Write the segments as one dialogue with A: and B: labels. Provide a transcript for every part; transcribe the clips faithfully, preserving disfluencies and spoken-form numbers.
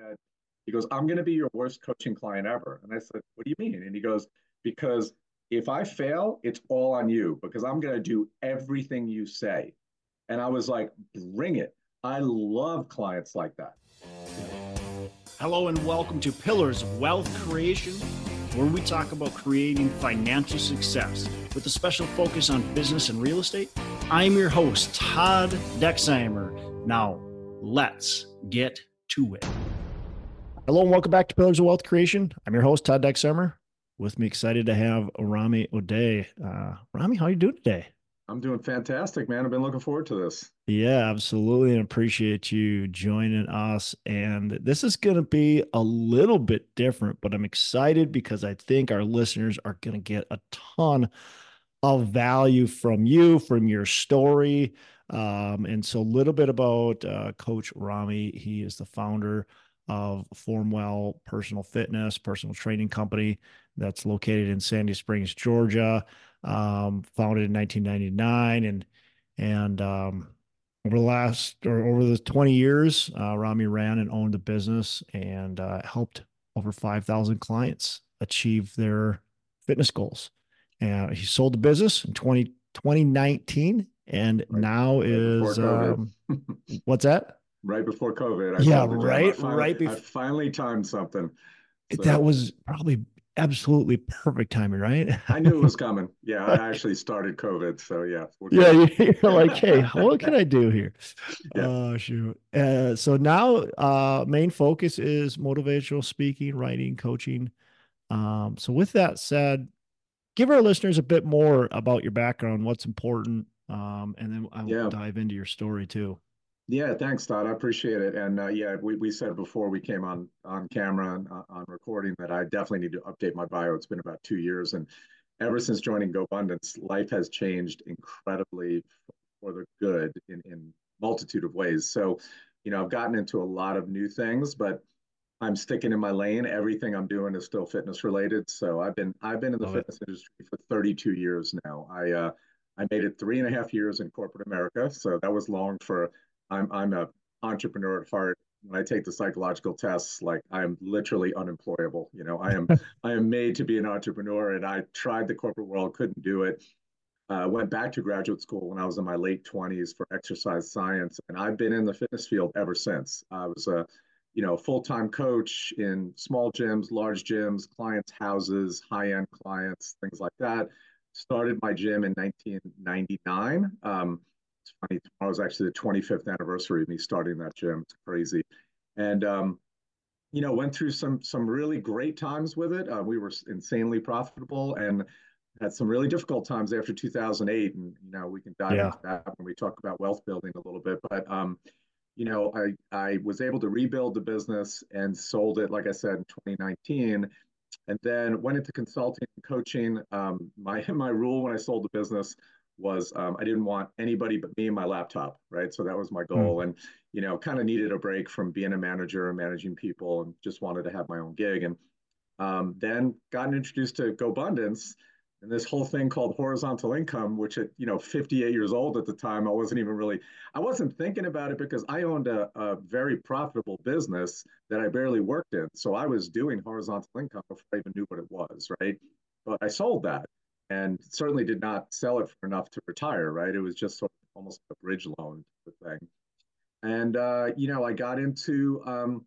A: said, he goes, I'm going to be your worst coaching client ever. And I said, what do you mean? And he goes, because if I fail, it's all on you because I'm going to do everything you say. And I was like, bring it. I love clients like that.
B: Hello and welcome to Pillars of Wealth Creation, where we talk about creating financial success with a special focus on business and real estate. I'm your host, Todd Dexheimer. Now, let's get to it. Hello and welcome back to Pillars of Wealth Creation. I'm your host, Todd Dexheimer. With me, excited to have Rami O'Day. Uh, Rami, how are you doing today?
A: I'm doing fantastic, man. I've been looking forward to this.
B: Yeah, absolutely. And appreciate you joining us. And this is going to be a little bit different, but I'm excited because I think our listeners are going to get a ton of value from you, from your story. Um, and so a little bit about uh, Coach Rami. He is the founder of Formwell Personal Fitness, personal training company that's located in Sandy Springs, Georgia, um, founded in nineteen ninety-nine. And, and, um, over the last or over the twenty years, uh, Rami ran and owned the business and uh, helped over five thousand clients achieve their fitness goals. And he sold the business in twenty, twenty nineteen and
A: Right,
B: now
A: right before
B: is,
A: COVID.
B: um, what's that?
A: Right before COVID, I
B: Yeah,
A: sold the gym. I
B: right,
A: finally,
B: right
A: I
B: before.
A: finally timed something.
B: That
A: So
B: was probably absolutely perfect timing, right?
A: I knew it was coming. Yeah, I actually started COVID. So yeah, we're
B: Yeah,
A: good.
B: you're like, hey, what can I do here?
A: Yeah.
B: Oh, shoot. Uh, so now, uh, main focus is motivational speaking, writing, coaching. Um, so with that said, give our listeners a bit more about your background, what's important, um, and then I'll
A: Yeah.
B: dive into your story too.
A: Yeah, thanks, Todd. I appreciate it. And uh, yeah, we, we said before we came on on camera and uh, on recording that I definitely need to update my bio. It's been about two years, and ever since joining GoBundance, life has changed incredibly for the good in in multitude of ways. So, you know, I've gotten into a lot of new things, but I'm sticking in my lane. Everything I'm doing is still fitness related. So I've been I've been in the
B: Love it.
A: fitness industry for thirty-two years now. I uh, I made it three and a half years in corporate America, so that was long for. I'm I'm a entrepreneur at heart. When I take the psychological tests, like I'm literally unemployable. You know, I am I am made to be an entrepreneur, and I tried the corporate world, couldn't do it. Uh, went back to graduate school when I was in my late twenties for exercise science, and I've been in the fitness field ever since. I was a, you know, full-time coach in small gyms, large gyms, clients' houses, high-end clients, things like that. Started my gym in nineteen ninety-nine. Um, it's funny, tomorrow is actually the twenty-fifth anniversary of me starting that gym. It's crazy, and um, you know, went through some some really great times with it. Uh, we were insanely profitable, and had some really difficult times after two thousand eight, and you know we can dive
B: Yeah.
A: into that when we talk about wealth building a little bit. But um, you know, I I was able to rebuild the business and sold it, like I said, in twenty nineteen, and then went into consulting and coaching. Um, my my rule when I sold the business was um, I didn't want anybody but me and my laptop, right? So that was my
B: Hmm.
A: goal, and you know, kind of needed a break from being a manager and managing people, and just wanted to have my own gig. And um, then got introduced to GoBundance and this whole thing called horizontal income, which at you know fifty-eight years old at the time, I wasn't even really, I wasn't thinking about it because I owned a, a very profitable business that I barely worked in. So I was doing horizontal income before I even knew what it was, right? But I sold that and certainly did not sell it for enough to retire, right? It was just sort of almost a bridge loan thing. And uh, you know, I got into um,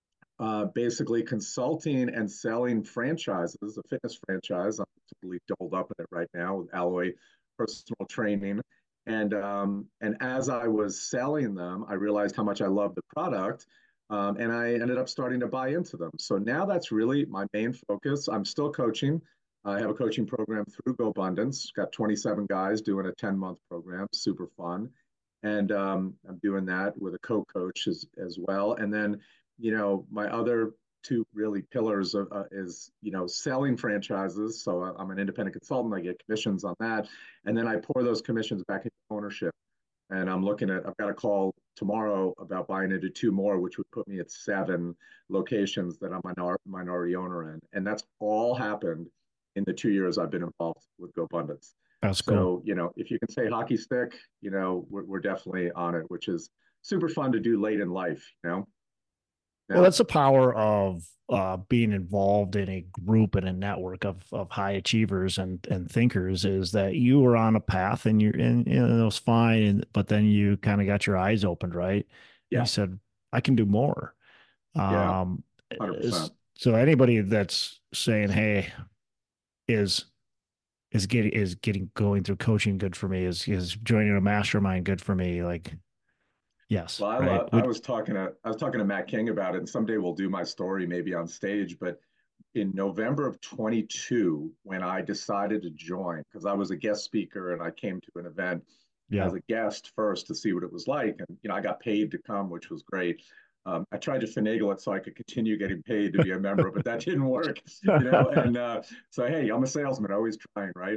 A: uh, basically consulting and selling franchises, a fitness franchise. I'm totally doubled up in it right now with Alloy Personal Training. And um, and as I was selling them, I realized how much I loved the product, um, and I ended up starting to buy into them. So now that's really my main focus. I'm still coaching. I have a coaching program through GoBundance. Got twenty-seven guys doing a ten month program, super fun. And um, I'm doing that with a co-coach as, as well. And then you know, my other two really pillars of, uh, is, you know, selling franchises. So I'm an independent consultant. I get commissions on that. And then I pour those commissions back into ownership. And I'm looking at, I've got a call tomorrow about buying into two more, which would put me at seven locations that I'm minor, minority owner in. And that's all happened in the two years I've been involved with GoBundance.
B: That's cool.
A: So, you know, if you can say hockey stick, you know, we're, we're definitely on it, which is super fun to do late in life, you know?
B: Well,
A: Yeah.
B: that's the power of uh, being involved in a group and a network of of high achievers and and thinkers is that you were on a path and you're and, and it was fine, and, but then you kind of got your eyes opened, right? And you
A: Yeah.
B: said, I can do more.
A: Yeah.
B: Um, is,
A: one hundred percent.
B: so anybody that's saying, hey, is is getting is getting going through coaching good for me? Is is joining a mastermind good for me? Like, yes,
A: Well, I
B: right?
A: love, I
B: Would
A: was talking to I was talking to Matt King about it, and someday we'll do my story maybe on stage. But in November of twenty-two, when I decided to join, because I was a guest speaker and I came to an event
B: yeah.
A: as a guest first to see what it was like, and you know I got paid to come, which was great. Um, I tried to finagle it so I could continue getting paid to be a member, but that didn't work, you know. And uh, so, hey, I'm a salesman, always trying, right?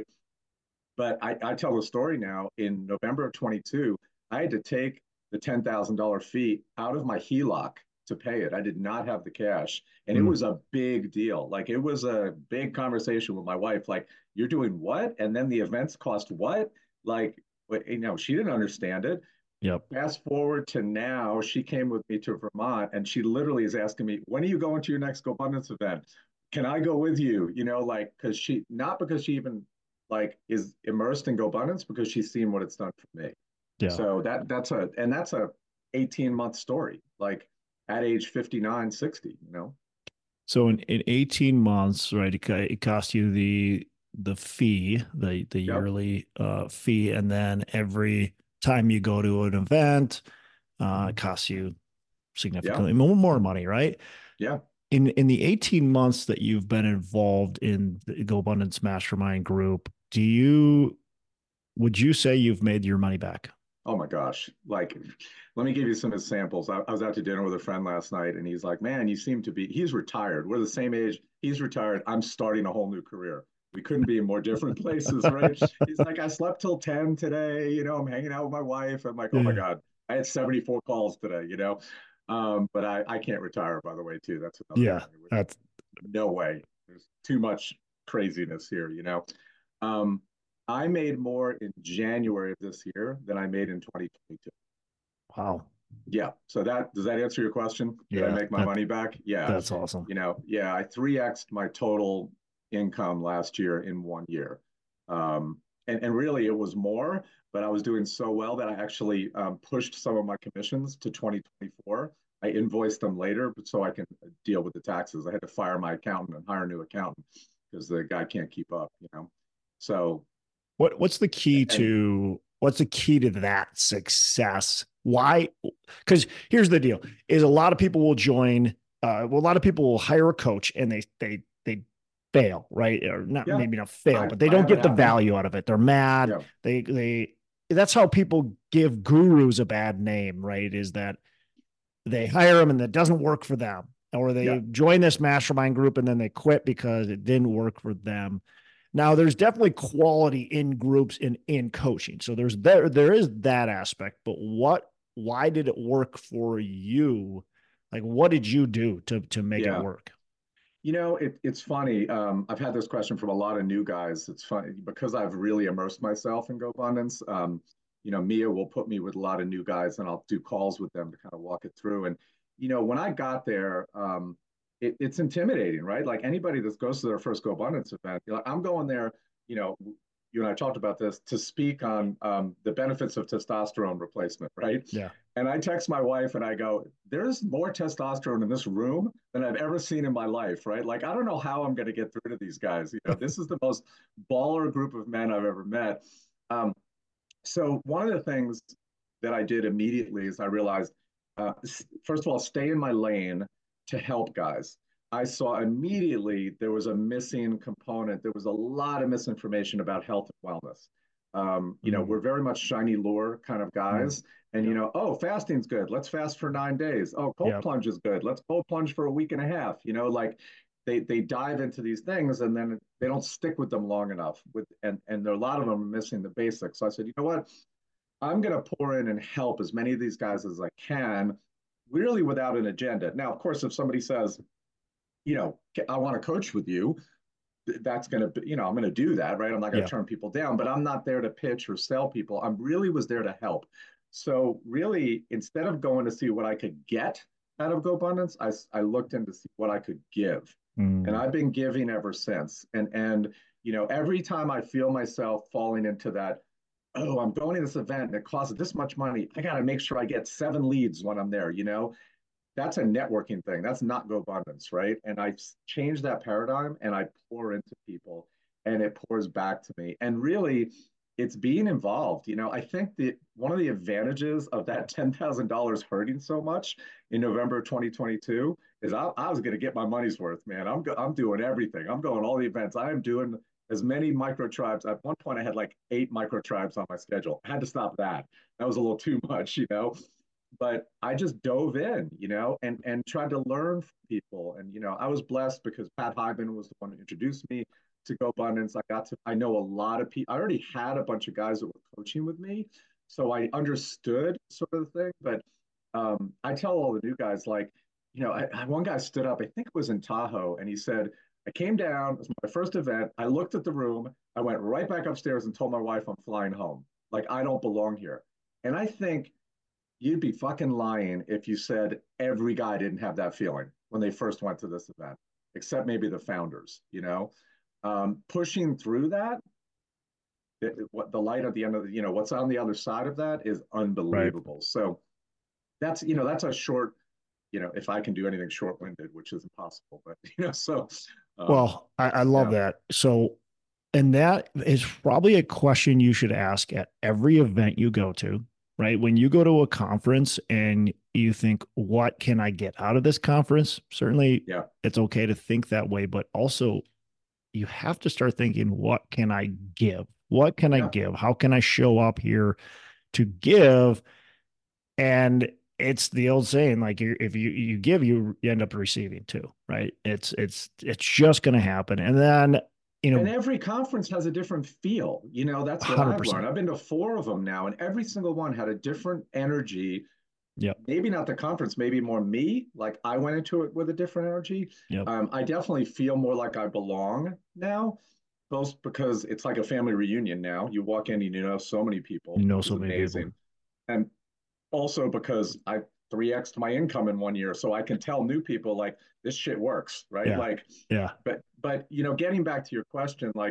A: But I, I tell the story now. In November of twenty-two, I had to take the ten thousand dollars fee out of my H E L O C to pay it. I did not have the cash. And it
B: Mm,
A: was a big deal. Like it was a big conversation with my wife. Like, you're doing what? And then the events cost what? Like, you know, she didn't understand it.
B: yep.
A: Fast forward to now, she came with me to Vermont and she literally is asking me, when are you going to your next GoBundance event? Can I go with you? You know, like, because she, not because she even like is immersed in GoBundance, because she's seen what it's done for me.
B: Yeah.
A: So that that's a, and that's a eighteen month story, like at age fifty-nine, sixty, you know?
B: So in, in eighteen months, right, it, it cost you the the fee, the the
A: Yep.
B: yearly uh, fee, and then every time you go to an event, uh, it costs you
A: Yeah.
B: significantly more, more money, right?
A: Yeah.
B: In in the eighteen months that you've been involved in the GoBundance Mastermind group, do you would you say you've made your money back?
A: Oh my gosh. Like, let me give you some examples. I, I was out to dinner with a friend last night and he's like, man, you seem to be, he's retired. We're the same age. He's retired. I'm starting a whole new career. We couldn't be in more different places, right? He's like, I slept till ten today. You know, I'm hanging out with my wife. I'm like, oh my
B: Yeah.
A: God, I had seventy-four calls today, you know? Um, but I, I can't retire, by the way, too. That's another
B: Yeah,
A: thing.
B: that's
A: No way. There's too much craziness here, you know? Um, I made more in January of this year than I made in twenty twenty-two.
B: wow.
A: Yeah. So that, does that answer your question? Did I
B: Yeah,
A: make my
B: that
A: money back? Yeah.
B: that's awesome.
A: You know, yeah, I three X'd my total income last year in one year. Um, and, and really it was more, but I was doing so well that I actually um, pushed some of my commissions to twenty twenty-four. I invoiced them later, but so I can deal with the taxes. I had to fire my accountant and hire a new accountant because the guy can't keep up, you know? So,
B: What what's the key
A: and
B: to what's the key to that success? Why? Because here's the deal: is a lot of people will join. Uh, well, a lot of people will hire a coach and they they they fail, right? Or not
A: yeah,
B: maybe not fail,
A: I,
B: but they
A: I
B: don't
A: have it
B: get the
A: happen.
B: value out of it. They're mad.
A: Yeah.
B: They they. That's how people give gurus a bad name, right? Is that they hire them and that doesn't work for them, or
A: Yeah.
B: they join this mastermind group and then they quit because it didn't work for them. Now, there's definitely quality in groups in in coaching, so there's there there is that aspect. But what? Why did it work for you? Like, what did you do to to make it
A: Yeah.
B: work?
A: You know, it, it's funny. Um, I've had this question from a lot of new guys. It's funny because I've really immersed myself in GoBundance. Um, you know, Mia will put me with a lot of new guys and I'll do calls with them to kind of walk it through. And, you know, when I got there, um, it, it's intimidating, right? Like anybody that goes to their first GoBundance event, you're like, I'm going there, you know, you and I talked about this to speak on um, the benefits of testosterone replacement, right?
B: Yeah.
A: And I text my wife and I go, there's more testosterone in this room than I've ever seen in my life, right? Like, I don't know how I'm going to get through to these guys. You know, this is the most baller group of men I've ever met. Um, so, one of the things that I did immediately is I realized, uh, first of all, stay in my lane to help guys. I saw immediately there was a missing component. There was a lot of misinformation about health and wellness. Um, you know,
B: Mm,
A: we're very much shiny lure kind of
B: mm,
A: guys. And, you
B: yep.
A: know, oh, fasting's good. Let's fast for nine days. Oh, cold
B: Yep.
A: plunge is good. Let's cold plunge for a week and a half. You know, like they, they dive into these things and then they don't stick with them long enough. With and, and there, a lot of them are missing the basics. So I said, you know what? I'm going to pour in and help as many of these guys as I can, really without an agenda. Now, of course, if somebody says, you know, I want to coach with you, that's going to, you know, I'm going to do that, right? I'm not going to
B: Yeah.
A: turn people down, but I'm not there to pitch or sell people. I'm really was there to help. So really, instead of going to see what I could get, out of GoBundance. I, I looked into see what I could give. And
B: Mm.
A: I've been giving ever since. And, and, you know, every time I feel myself falling into that, oh, I'm going to this event and it costs this much money. I got to make sure I get seven leads when I'm there, you know? That's a networking thing. That's not GoBundance, right? And I changed that paradigm and I pour into people and it pours back to me. And really, it's being involved. You know, I think that one of the advantages of that ten thousand dollars hurting so much in November twenty twenty-two is I, I was going to get my money's worth, man. I'm, go, I'm doing everything. I'm going all the events. I am doing as many micro tribes. At one point, I had like eight micro tribes on my schedule. I had to stop that. That was a little too much, you know? But I just dove in, you know, and and tried to learn from people. And you know, I was blessed because Pat Hyman was the one who introduced me to GoBundance. I got to I know a lot of people. I already had a bunch of guys that were coaching with me, so I understood sort of the thing. But um, I tell all the new guys like, you know, I, I, one guy stood up. I think it was in Tahoe, and he said, "I came down. It was my first event. I looked at the room. I went right back upstairs and told my wife I'm flying home. Like I don't belong here." And I think you'd be fucking lying if you said every guy didn't have that feeling when they first went to this event, except maybe the founders, you know? Um, pushing through that, it, what the light at the end of the, you know, what's on the other side of that is
B: Right.
A: unbelievable. So that's, you know, that's a short, you know, if I can do anything short winded, which is impossible, but, you know, so, um,
B: Well, I, I love
A: yeah,
B: that. So, and that is probably a question you should ask at every event you go to, right? When you go to a conference and you think, what can I get out of this conference? Certainly,
A: yeah,
B: it's okay to think that way, but also you have to start thinking, what can I give? What can I
A: yeah,
B: give? How can I show up here to give? And it's the old saying, like you if you you give, you end up receiving too, right? It's it's it's just going to happen. And then, you
A: and
B: know,
A: every conference has a different feel. You know, that's what I've learned.
B: one hundred percent.
A: I've been to four of them now, and every single one had a different energy.
B: Yep.
A: Maybe not the conference, maybe more me. Like I went into it with a different energy.
B: Yep.
A: Um, I definitely feel more like I belong now, both because it's like a family reunion now. You walk in and you know so many people,
B: You know,
A: which is
B: so many people.
A: amazing. And also because I three X my income in one year. So I can tell new people like this shit works, right?
B: Yeah.
A: Like,
B: Yeah.
A: but but you know, getting back to your question, like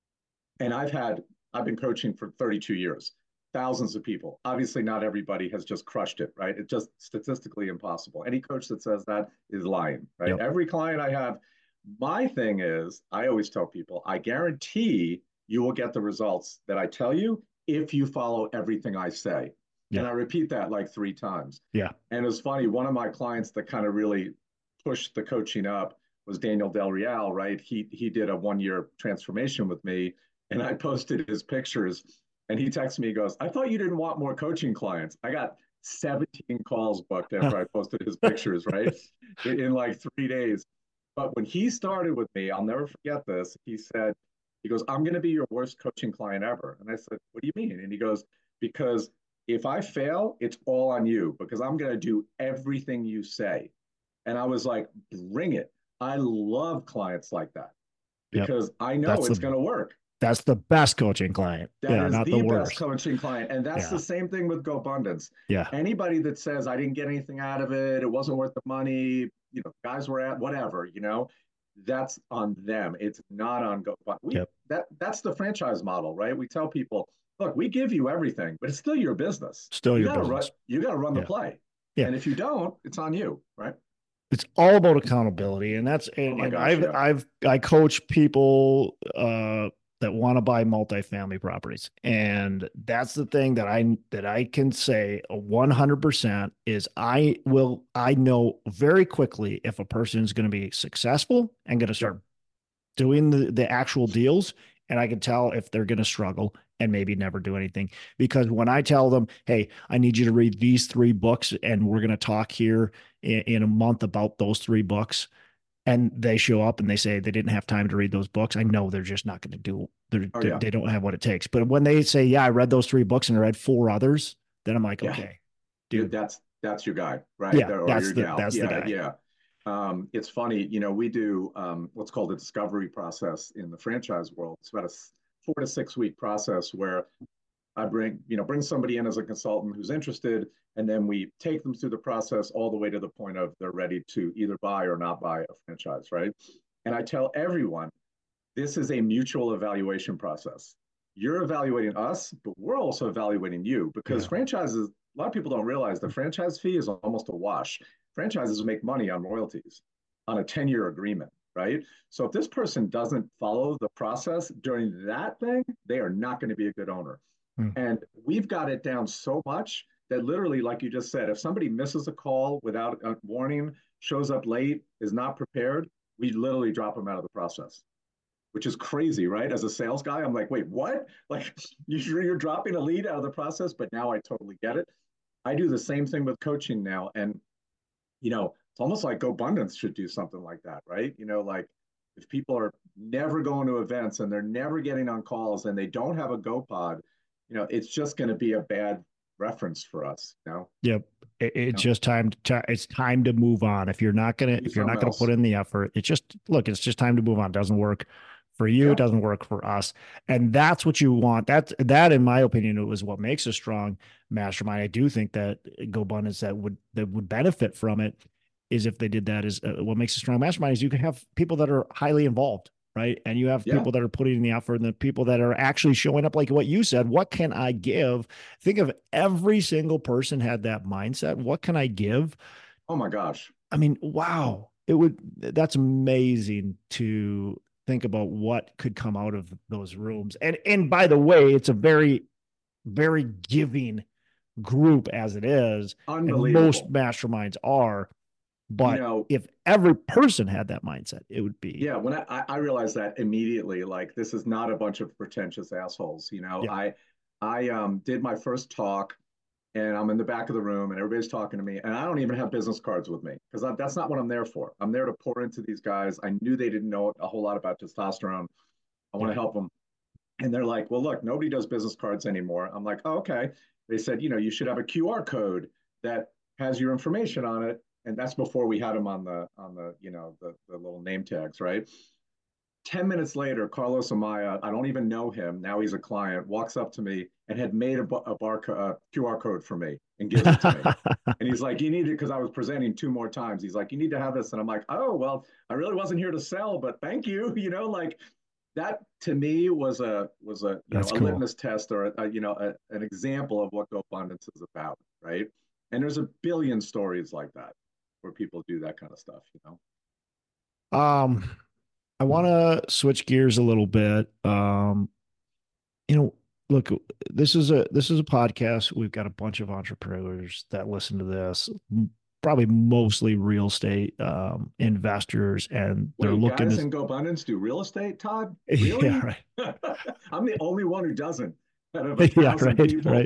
A: and I've had I've been coaching for thirty-two years, thousands of people. Obviously, not everybody has just crushed it, right? It's just statistically impossible. Any coach that says that is lying, right?
B: Yep.
A: Every client I have, my thing is, I always tell people, I guarantee you will get the results that I tell you if you follow everything I say. And
B: Yeah.
A: I repeat that like three times.
B: Yeah.
A: And it's funny, one of my clients that kind of really pushed the coaching up was Daniel Del Real, right? He he did a one year transformation with me, and I posted his pictures. And he texted me, he goes, I thought you didn't want more coaching clients. I got seventeen calls booked after I posted his pictures, right? In, in like three days. But when he started with me, I'll never forget this. He said, he goes, I'm going to be your worst coaching client ever. And I said, what do you mean? And he goes, because if I fail, it's all on you because I'm going to do everything you say. And I was like, bring it. I love clients like that
B: Yep.
A: because I know
B: That's
A: it's
B: the
A: going to work.
B: that's the best coaching client.
A: That
B: Yeah,
A: is
B: not the
A: the best
B: worst.
A: coaching client. And that's
B: Yeah.
A: the same thing with GoBundance.
B: Yeah.
A: Anybody that says, I didn't get anything out of it, it wasn't worth the money, you know, guys were at whatever, you know, that's on them. It's not on GoBundance. We,
B: Yep.
A: that, that's the franchise model, right? We tell people, look, we give you everything, but it's still your business.
B: Still
A: You
B: your
A: got to run,
B: business.
A: you got to run the
B: Yeah.
A: play.
B: Yeah.
A: And if you don't, it's on you, right?
B: It's all about accountability. And that's
A: Oh
B: and,
A: my
B: and
A: gosh,
B: I've
A: yeah.
B: I've I coach people uh that want to buy multifamily properties. And that's the thing that I that I can say one hundred percent is I will I know very quickly if a person is going to be successful and going to
A: Yep.
B: start doing the, the actual deals. And I can tell if they're going to struggle and maybe never do anything. Because when I tell them, hey, I need you to read these three books and we're going to talk here in, in a month about those three books, and they show up and they say they didn't have time to read those books, I know they're just not going to do they're,
A: Oh yeah.
B: they don't have what it takes. But when they say, yeah, I read those three books and I read four others, then I'm like,
A: Yeah.
B: okay,
A: Yeah,
B: dude,
A: that's that's your guy, right?
B: yeah,
A: Or
B: that's
A: your
B: the
A: gal.
B: that's the
A: Yeah,
B: guy.
A: yeah. Um, it's funny, you know, we do um, what's called a discovery process in the franchise world. It's about a four to six week process where I bring, you know, bring somebody in as a consultant who's interested, and then we take them through the process all the way to the point of they're ready to either buy or not buy a franchise, right? And I tell everyone this is a mutual evaluation process. You're evaluating us, but we're also evaluating you because
B: Yeah.
A: franchises, a lot of people don't realize the franchise fee is almost a wash. Franchises make money on royalties on a ten year agreement, right? So if this person doesn't follow the process during that thing, they are not going to be a good owner.
B: Mm.
A: And we've got it down so much that literally, like you just said, if somebody misses a call without a warning, shows up late, is not prepared, we literally drop them out of the process, which is crazy, right? As a sales guy, I'm like, wait, what? Like you're dropping a lead out of the process, but now I totally get it. I do the same thing with coaching now. And, you know, it's almost like GoBundance should do something like that, right? You know, like if people are never going to events and they're never getting on calls and they don't have a GoPod, you know, it's just going to be a bad reference for us, you know?
B: Yep. It, it's
A: You know,
B: just time to, it's time to move on. If you're not gonna
A: do
B: if you're
A: something
B: not gonna
A: else.
B: put in the effort, it's just look, it's just time to move on. It doesn't work for you, it
A: Yeah.
B: doesn't work for us. And that's what you want. That's that, in my opinion, it was what makes a strong mastermind. I do think that GoBundance that would that would benefit from it is if they did that is uh, what makes a strong mastermind is you can have people that are highly involved, right? And you have
A: Yeah.
B: people that are putting in the effort and the people that are actually showing up, like what you said. What can I give? Think of every single person had that mindset. What can I give?
A: Oh my gosh.
B: I mean, wow. It would, that's amazing to think about what could come out of those rooms. And, and by the way, it's a very, very giving group as it is. And most
A: Unbelievable.
B: masterminds are.
A: You
B: But
A: know,
B: if every person had that mindset, it would be,
A: yeah, when I, I realized that immediately, like this is not a bunch of pretentious assholes. You know,
B: yeah,
A: I I um did my first talk and I'm in the back of the room and everybody's talking to me and I don't even have business cards with me because that's not what I'm there for. I'm there to pour into these guys. I knew they didn't know a whole lot about testosterone. I want
B: yeah,
A: to help them. And they're like, well, look, nobody does business cards anymore. I'm like, oh, okay. They said, you know, you should have a Q R code that has your information on it. And that's before we had them on the on the, you know, the, the little name tags, right? ten minutes later, Carlos Amaya, I don't even know him. Now he's a client, walks up to me and had made a, a, bar, a Q R code for me and gives it to me. And he's like, you need it because I was presenting two more times. He's like, you need to have this. And I'm like, oh, well, I really wasn't here to sell, but thank you. You know, like that to me was a was a you know
B: that's
A: a
B: cool.
A: litmus test or a, a, you know a, an example of what GoBundance is about, right? And there's a billion stories like that where people do that kind of stuff, you know.
B: Um, I want to switch gears a little bit. Um, you know, look, this is a this is a podcast. We've got a bunch of entrepreneurs that listen to this, probably mostly real estate um, investors, and they're
A: Wait,
B: looking
A: guys
B: to,
A: in GoBundance do real estate, Todd?
B: yeah,
A: Really?
B: right,
A: I'm the only one who doesn't out of a
B: yeah,
A: thousand
B: right,
A: people.
B: right.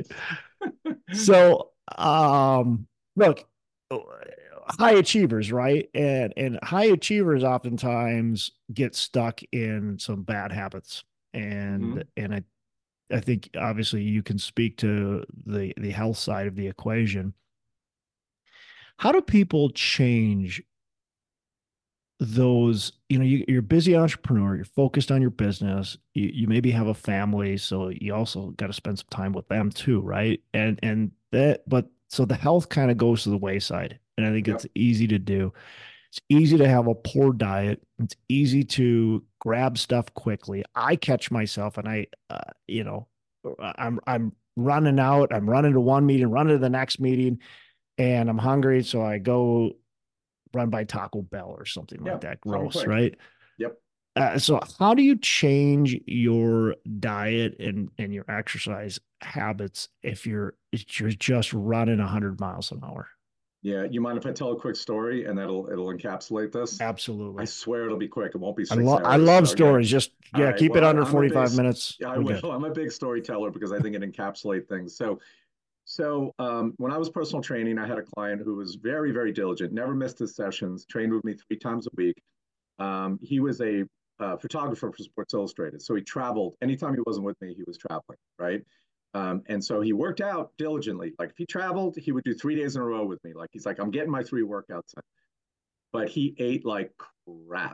B: So, um, look, high achievers, right? And and high achievers oftentimes get stuck in some bad habits. And
A: Mm-hmm.
B: and I I think obviously you can speak to the the health side of the equation. How do people change those? You know, you, you're a busy entrepreneur, you're focused on your business, you, you maybe have a family, so you also got to spend some time with them too, right? And and that, but so the health kind of goes to the wayside. And I think it's
A: Yep.
B: easy to do. It's easy to have a poor diet. It's easy to grab stuff quickly. I catch myself and I, uh, you know, I'm I'm running out. I'm running to one meeting, running to the next meeting, and I'm hungry, so I go run by Taco Bell or something like
A: Yeah.
B: that.
A: Something
B: Gross,
A: quick.
B: right?
A: Yep.
B: Uh, so how do you change your diet and and your exercise habits if you're if you're just running one hundred miles an hour?
A: Yeah. You mind if I tell a quick story and that'll it'll encapsulate this? I
B: Absolutely.
A: swear it'll be quick. It won't be
B: I
A: six
B: love I
A: hours.
B: love
A: So yeah.
B: stories. Just
A: All
B: yeah,
A: right.
B: keep
A: Well,
B: it
A: I,
B: under
A: I'm a big,
B: forty-five minutes.
A: I
B: We're
A: will.
B: good.
A: I'm a big storyteller because I think it encapsulates things. So, so um, when I was personal training, I had a client who was very, very diligent, never missed his sessions, trained with me three times a week. Um, he was a uh, photographer for Sports Illustrated. So he traveled. Anytime he wasn't with me, he was traveling, right? Um, and so he worked out diligently. Like if he traveled, he would do three days in a row with me. Like he's like, I'm getting my three workouts in. But he ate like crap.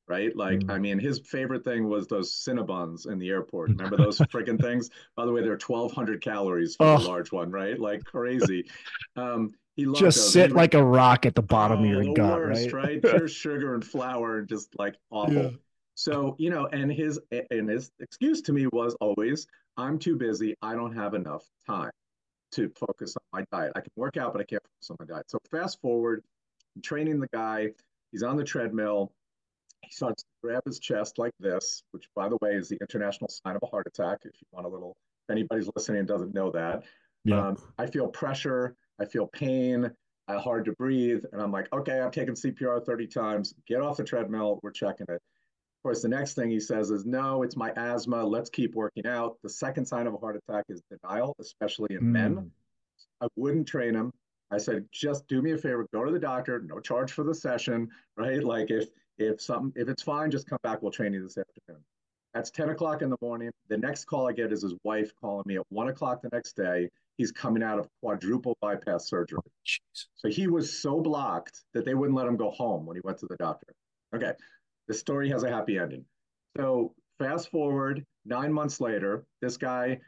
A: right? Like, I
B: Mm.
A: mean, his favorite thing was those Cinnabons in the airport. Remember those friggin' things? By the way, they're twelve hundred calories for the
B: Oh,
A: large one, right? Like crazy. Um, he loved
B: just
A: those. And he
B: sit
A: would,
B: like a rock at the bottom of
A: oh,
B: your
A: the
B: gut,
A: worst,
B: right?
A: right? Pure sugar and flour and just like
B: Yeah.
A: awful. So, you know, and his and his excuse to me was always, I'm too busy. I don't have enough time to focus on my diet. I can work out, but I can't focus on my diet. So fast forward, I'm training the guy. He's on the treadmill. He starts to grab his chest like this, which, by the way, is the international sign of a heart attack. If you want a little, if anybody's listening and doesn't know that,
B: Yep.
A: um, I feel pressure, I feel pain, uh, hard to breathe, and I'm like, okay, I'm taking C P R thirty times. Get off the treadmill. We're checking it. Of course, the next thing he says is, no, it's my asthma. Let's keep working out. The second sign of a heart attack is denial, especially in men.
B: Mm.
A: I wouldn't train him. I said, just do me a favor, go to the doctor, no charge for the session, right? Like if if something if it's fine, just come back. We'll train you this afternoon. That's ten o'clock in the morning. The next call I get is his wife calling me at one o'clock the next day. He's coming out of quadruple bypass surgery.
B: Jeez.
A: So he was so blocked that they wouldn't let him go home when he went to the doctor. Okay, the story has a happy ending. So fast forward nine months later, this guy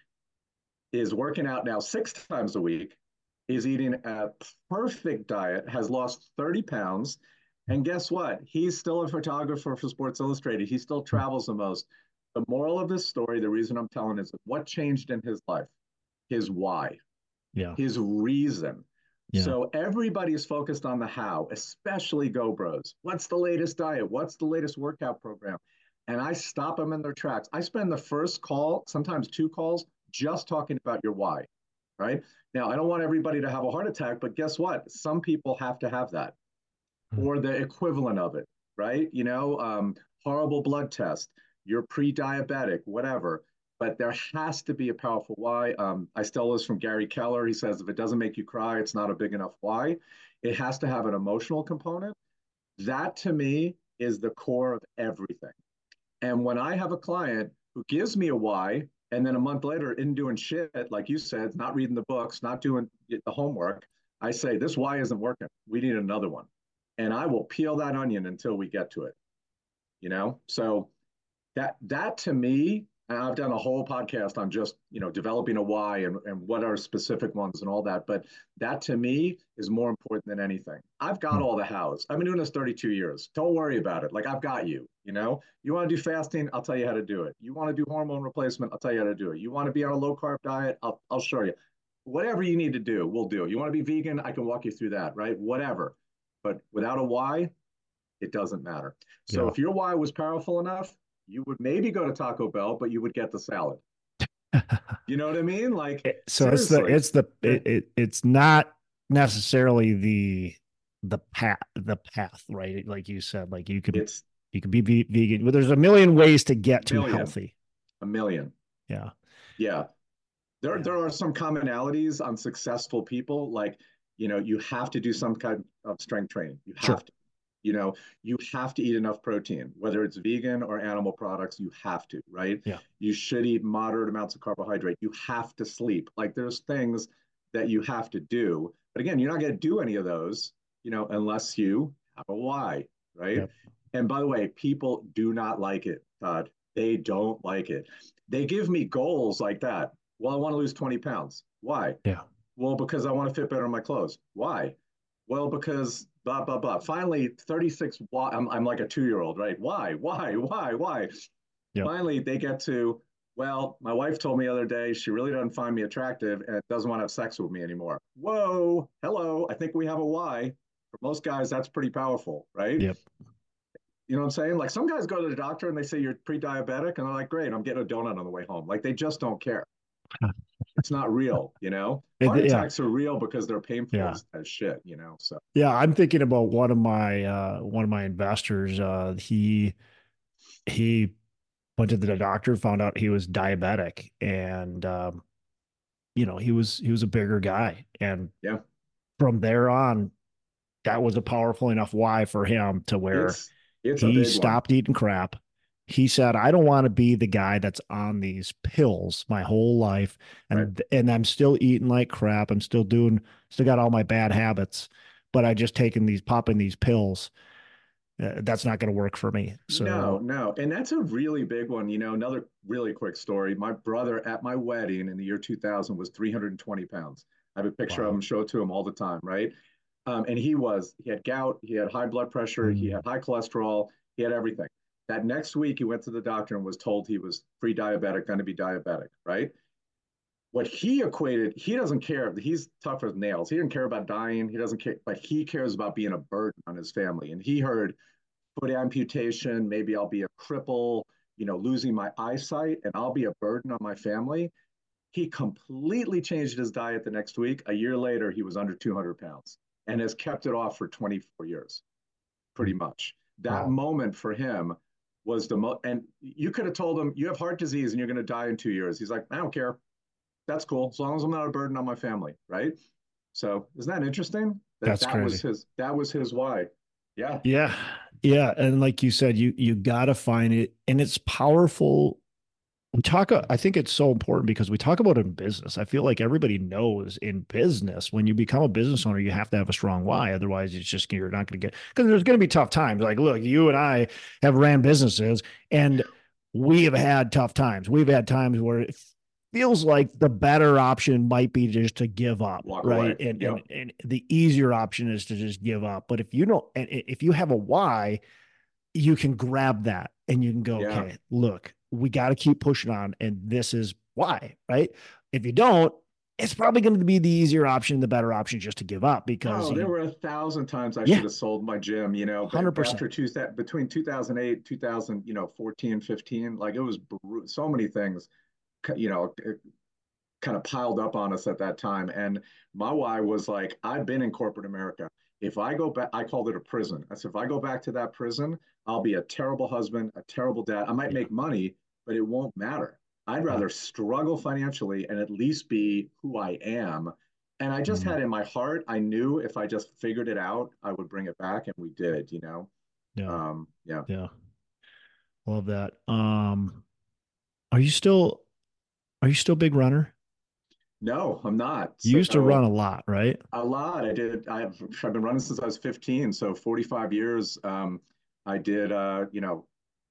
A: is working out now six times a week, is eating a perfect diet, has lost thirty pounds. And guess what? He's still a photographer for Sports Illustrated. He still travels the most. The moral of this story, the reason I'm telling is what changed in his life? His why,
B: Yeah.
A: his reason.
B: Yeah.
A: So everybody is focused on the how, especially Go Bros. What's the latest diet? What's the latest workout program? And I stop them in their tracks. I spend the first call, sometimes two calls, just talking about your why, right? Now, I don't want everybody to have a heart attack, but guess what? Some people have to have that
B: Mm.
A: or the equivalent of it, right? You know, um, horrible blood test, you're pre diabetic, whatever. But there has to be a powerful why. Um, I stole this from Gary Keller. He says, if it doesn't make you cry, it's not a big enough why. It has to have an emotional component. That to me is the core of everything. And when I have a client who gives me a why, and then a month later isn't doing shit, like you said, not reading the books, not doing the homework, I say, this why isn't working. We need another one. And I will peel that onion until we get to it, you know? So that that to me, and I've done a whole podcast on just, you know, developing a why and, and what are specific ones and all that. But that to me is more important than anything. I've got
B: Mm.
A: all the hows. I've been doing this thirty-two years. Don't worry about it. Like I've got you, you know, you want to do fasting, I'll tell you how to do it. You want to do hormone replacement, I'll tell you how to do it. You want to be on a low carb diet, I'll, I'll show you. Whatever you need to do, we'll do. You want to be vegan, I can walk you through that, right? Whatever. But without a why, it doesn't matter. So
B: Yeah.
A: if your why was powerful enough, you would maybe go to Taco Bell, but you would get the salad. You know what I mean? Like
B: It- so it's the
A: seriously.
B: it's the
A: Yeah.
B: it, it it's not necessarily the the path the path, right? Like you said, like you could
A: It's
B: you could be ve- vegan, but there's a million ways to get
A: a
B: to
A: million,
B: healthy.
A: a million.
B: Yeah.
A: Yeah. There,
B: Yeah.
A: there are some commonalities on successful people. Like, you know, you have to do some kind of strength training. You
B: Sure.
A: have to. You know, you have to eat enough protein, whether it's vegan or animal products, you have to, right?
B: Yeah.
A: You should eat moderate amounts of carbohydrate. You have to sleep. Like there's things that you have to do. But again, you're not going to do any of those, you know, unless you have a why, right?
B: Yep.
A: And by the way, people do not like it, Todd. They don't like it. They give me goals like that. Well, I want to lose twenty pounds. Why?
B: Yeah.
A: Well, because I want to fit better in my clothes. Why? Well, because blah, blah, blah. Finally, thirty-six, I'm, I'm like a two year old, right? Why? Why? Why? Why?
B: Yep.
A: Finally, they get to, well, my wife told me the other day she really doesn't find me attractive and doesn't want to have sex with me anymore. Whoa, hello. I think we have a why. For most guys, that's pretty powerful, right?
B: Yep.
A: You know what I'm saying? Like some guys go to the doctor and they say you're pre diabetic, and they're like, great, I'm getting a donut on the way home. Like they just don't care. It's not real, you know.
B: It-
A: Heart
B: yeah.
A: attacks are real because they're painful
B: Yeah.
A: as, as shit, you know. So
B: Yeah. I'm thinking about one of my uh one of my investors. Uh he he went to the doctor, found out he was diabetic, and um, you know, he was he was a bigger guy. And
A: yeah,
B: from there on, that was a powerful enough why for him to where
A: it's it's a
B: he
A: big one,
B: stopped eating crap. He said, I don't want to be the guy that's on these pills my whole life.
A: right?
B: And and I'm still eating like crap. I'm still doing still got all my bad habits, but I just taking these popping these pills. uh, that's not going to work for me.
A: No,
B: So,
A: no. And that's a really big one. You know, another really quick story. My brother at my wedding in the year two thousand was three hundred twenty pounds. I have a picture of
B: wow.
A: him, show it to him all the time, right? Um, and he was, he had gout, he had high blood pressure, he
B: Mm.
A: had high cholesterol, he had everything. That next week, he went to the doctor and was told he was pre diabetic, going to be diabetic, right? What he equated, he doesn't care. He's tough as nails. He didn't care about dying. He doesn't care, but he cares about being a burden on his family. And he heard foot amputation, maybe I'll be a cripple, you know, losing my eyesight, and I'll be a burden on my family. He completely changed his diet the next week. A year later, he was under two hundred pounds and has kept it off for twenty-four years, pretty much. That
B: Wow.
A: moment for him was the most, and you could have told him, you have heart disease and you're going to die in two years. He's like, I don't care. That's cool. As long as I'm not a burden on my family. Right. So isn't that interesting? That
B: That's
A: that was
B: crazy.
A: his, that was his why. Yeah.
B: Yeah. Yeah. And like you said, you, you got to find it. And it's powerful. We talk, I think it's so important because we talk about it in business. I feel like everybody knows in business, when you become a business owner, you have to have a strong why. Otherwise, it's just, you're not going to get, because there's going to be tough times. Like, look, you and I have ran businesses and we have had tough times. We've had times where it feels like the better option might be just to give up,
A: Walk
B: right?
A: away.
B: And, and,
A: Yep.
B: and the easier option is to just give up. But if you don't, if you have a why, you can grab that and you can go,
A: Yeah.
B: okay, look, we got to keep pushing on. And this is why, right? If you don't, it's probably going to be the easier option, the better option just to give up because
A: Oh, there
B: you,
A: were a thousand times I should
B: yeah,
A: have sold my gym, you know, but
B: one hundred percent.
A: after two, between two thousand eight, two thousand, you know, fourteen, fifteen, like it was so many things, you know, kind of piled up on us at that time. And my why was like, I've been in corporate America. If I go back, I called it a prison. I said, if I go back to that prison, I'll be a terrible husband, a terrible dad. I might
B: Yeah.
A: make money, but it won't matter. I'd
B: Yeah.
A: rather struggle financially and at least be who I am. And I just
B: Mm,
A: had in my heart, I knew if I just figured it out, I would bring it back. And we did, you know?
B: yeah.
A: Um, yeah.
B: Yeah. Love that. Um, are you still, are you still a big runner?
A: No, I'm not.
B: You used to run
A: So
B: a lot, right?
A: a lot. I did. I've I've been running since I was fifteen, so forty-five years. Um, I did, uh, you know,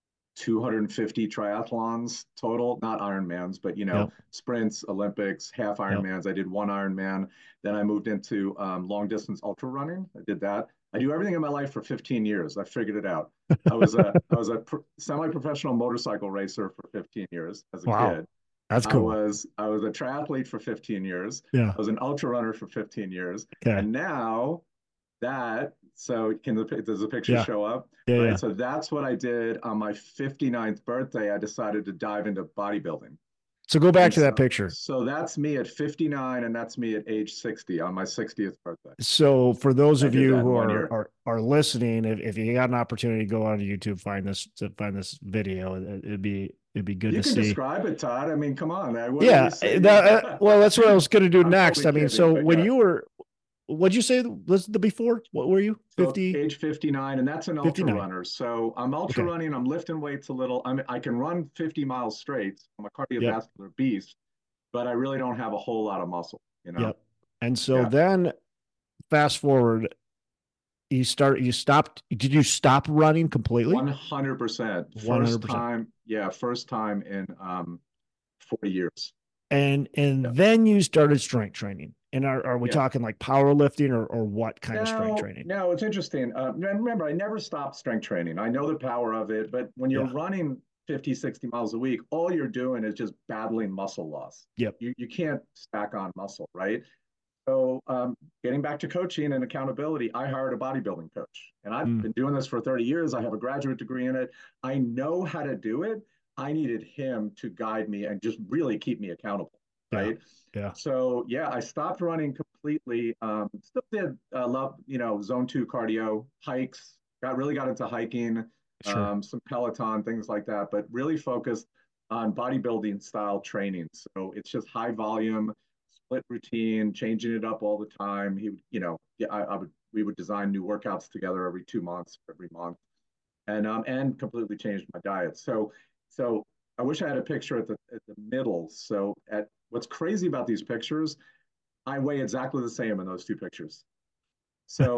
A: two hundred fifty triathlons total, not Ironmans, but you know,
B: Yep.
A: sprints, Olympics, half
B: Yep.
A: Ironmans. I did one Ironman. Then I moved into um, long distance ultra running. I did that. I do everything in my life for fifteen years. I figured it out. I was a I was a pro- semi-professional motorcycle racer for fifteen years as a
B: Wow.
A: kid.
B: That's
A: I
B: cool.
A: was I was a triathlete for fifteen years.
B: Yeah.
A: I was an ultra runner for fifteen years,
B: Okay.
A: and now that so can the does the picture
B: Yeah.
A: show up?
B: Yeah.
A: Right.
B: Yeah.
A: So that's what I did on my fifty-ninth birthday. I decided to dive into bodybuilding,
B: So go back
A: and
B: to that
A: so
B: picture.
A: so that's me at fifty-nine, and that's me at age sixty on my sixtieth birthday.
B: So for those
A: I
B: of
A: did
B: you
A: that in
B: who
A: one
B: are
A: year.
B: are are listening, if, if you got an opportunity to go on YouTube, find this to find this video, it, it'd be it'd be good
A: You
B: to
A: can
B: see.
A: describe it, Todd. I mean, come on. What do you
B: Yeah,
A: say?
B: that, uh, well, that's what I was going to do
A: I'm
B: next.
A: totally
B: I mean,
A: kidding,
B: so
A: but
B: when
A: yeah.
B: you were, what'd you say was the before? What were you?
A: So
B: fifty,
A: age fifty-nine, and that's an ultra
B: fifty-nine.
A: runner. So I'm ultra
B: Okay.
A: running. I'm lifting weights a little. I mean, I can run fifty miles straight. I'm a
B: Yep.
A: cardiovascular beast, but I really don't have a whole lot of muscle. You know?
B: Yep. And so
A: Yeah,
B: then fast forward, you start, you stopped. Did you stop running completely?
A: one hundred percent. First
B: one hundred percent.
A: time. Yeah, first time in um forty years.
B: And
A: Yeah,
B: and then you started strength training. And are, are we
A: yeah.
B: talking like powerlifting or or what kind of strength
A: Now,
B: training?
A: now it's interesting. Uh, remember, I never stopped strength training. I know the power of it, but when you're
B: Yeah.
A: running fifty, sixty miles a week, all you're doing is just battling muscle loss.
B: Yep.
A: You, you can't stack on muscle, right? So, um, getting back to coaching and accountability, I hired a bodybuilding coach, and I've
B: Mm,
A: been doing this for thirty years. I have a graduate degree in it. I know how to do it. I needed him to guide me and just really keep me accountable,
B: yeah.
A: right?
B: Yeah.
A: So, yeah, I stopped running completely. Um, still did uh, love, you know, zone two cardio, hikes. Got really got into hiking,
B: Sure.
A: um, some Peloton, things like that, but really focused on bodybuilding style training. So it's just high volume, split routine, changing it up all the time. He would, you know, yeah, I, I would, we would design new workouts together every two months, every month, and um, and completely changed my diet. So, so I wish I had a picture at the at the middle. So, at what's crazy about these pictures, I weigh exactly the same in those two pictures. So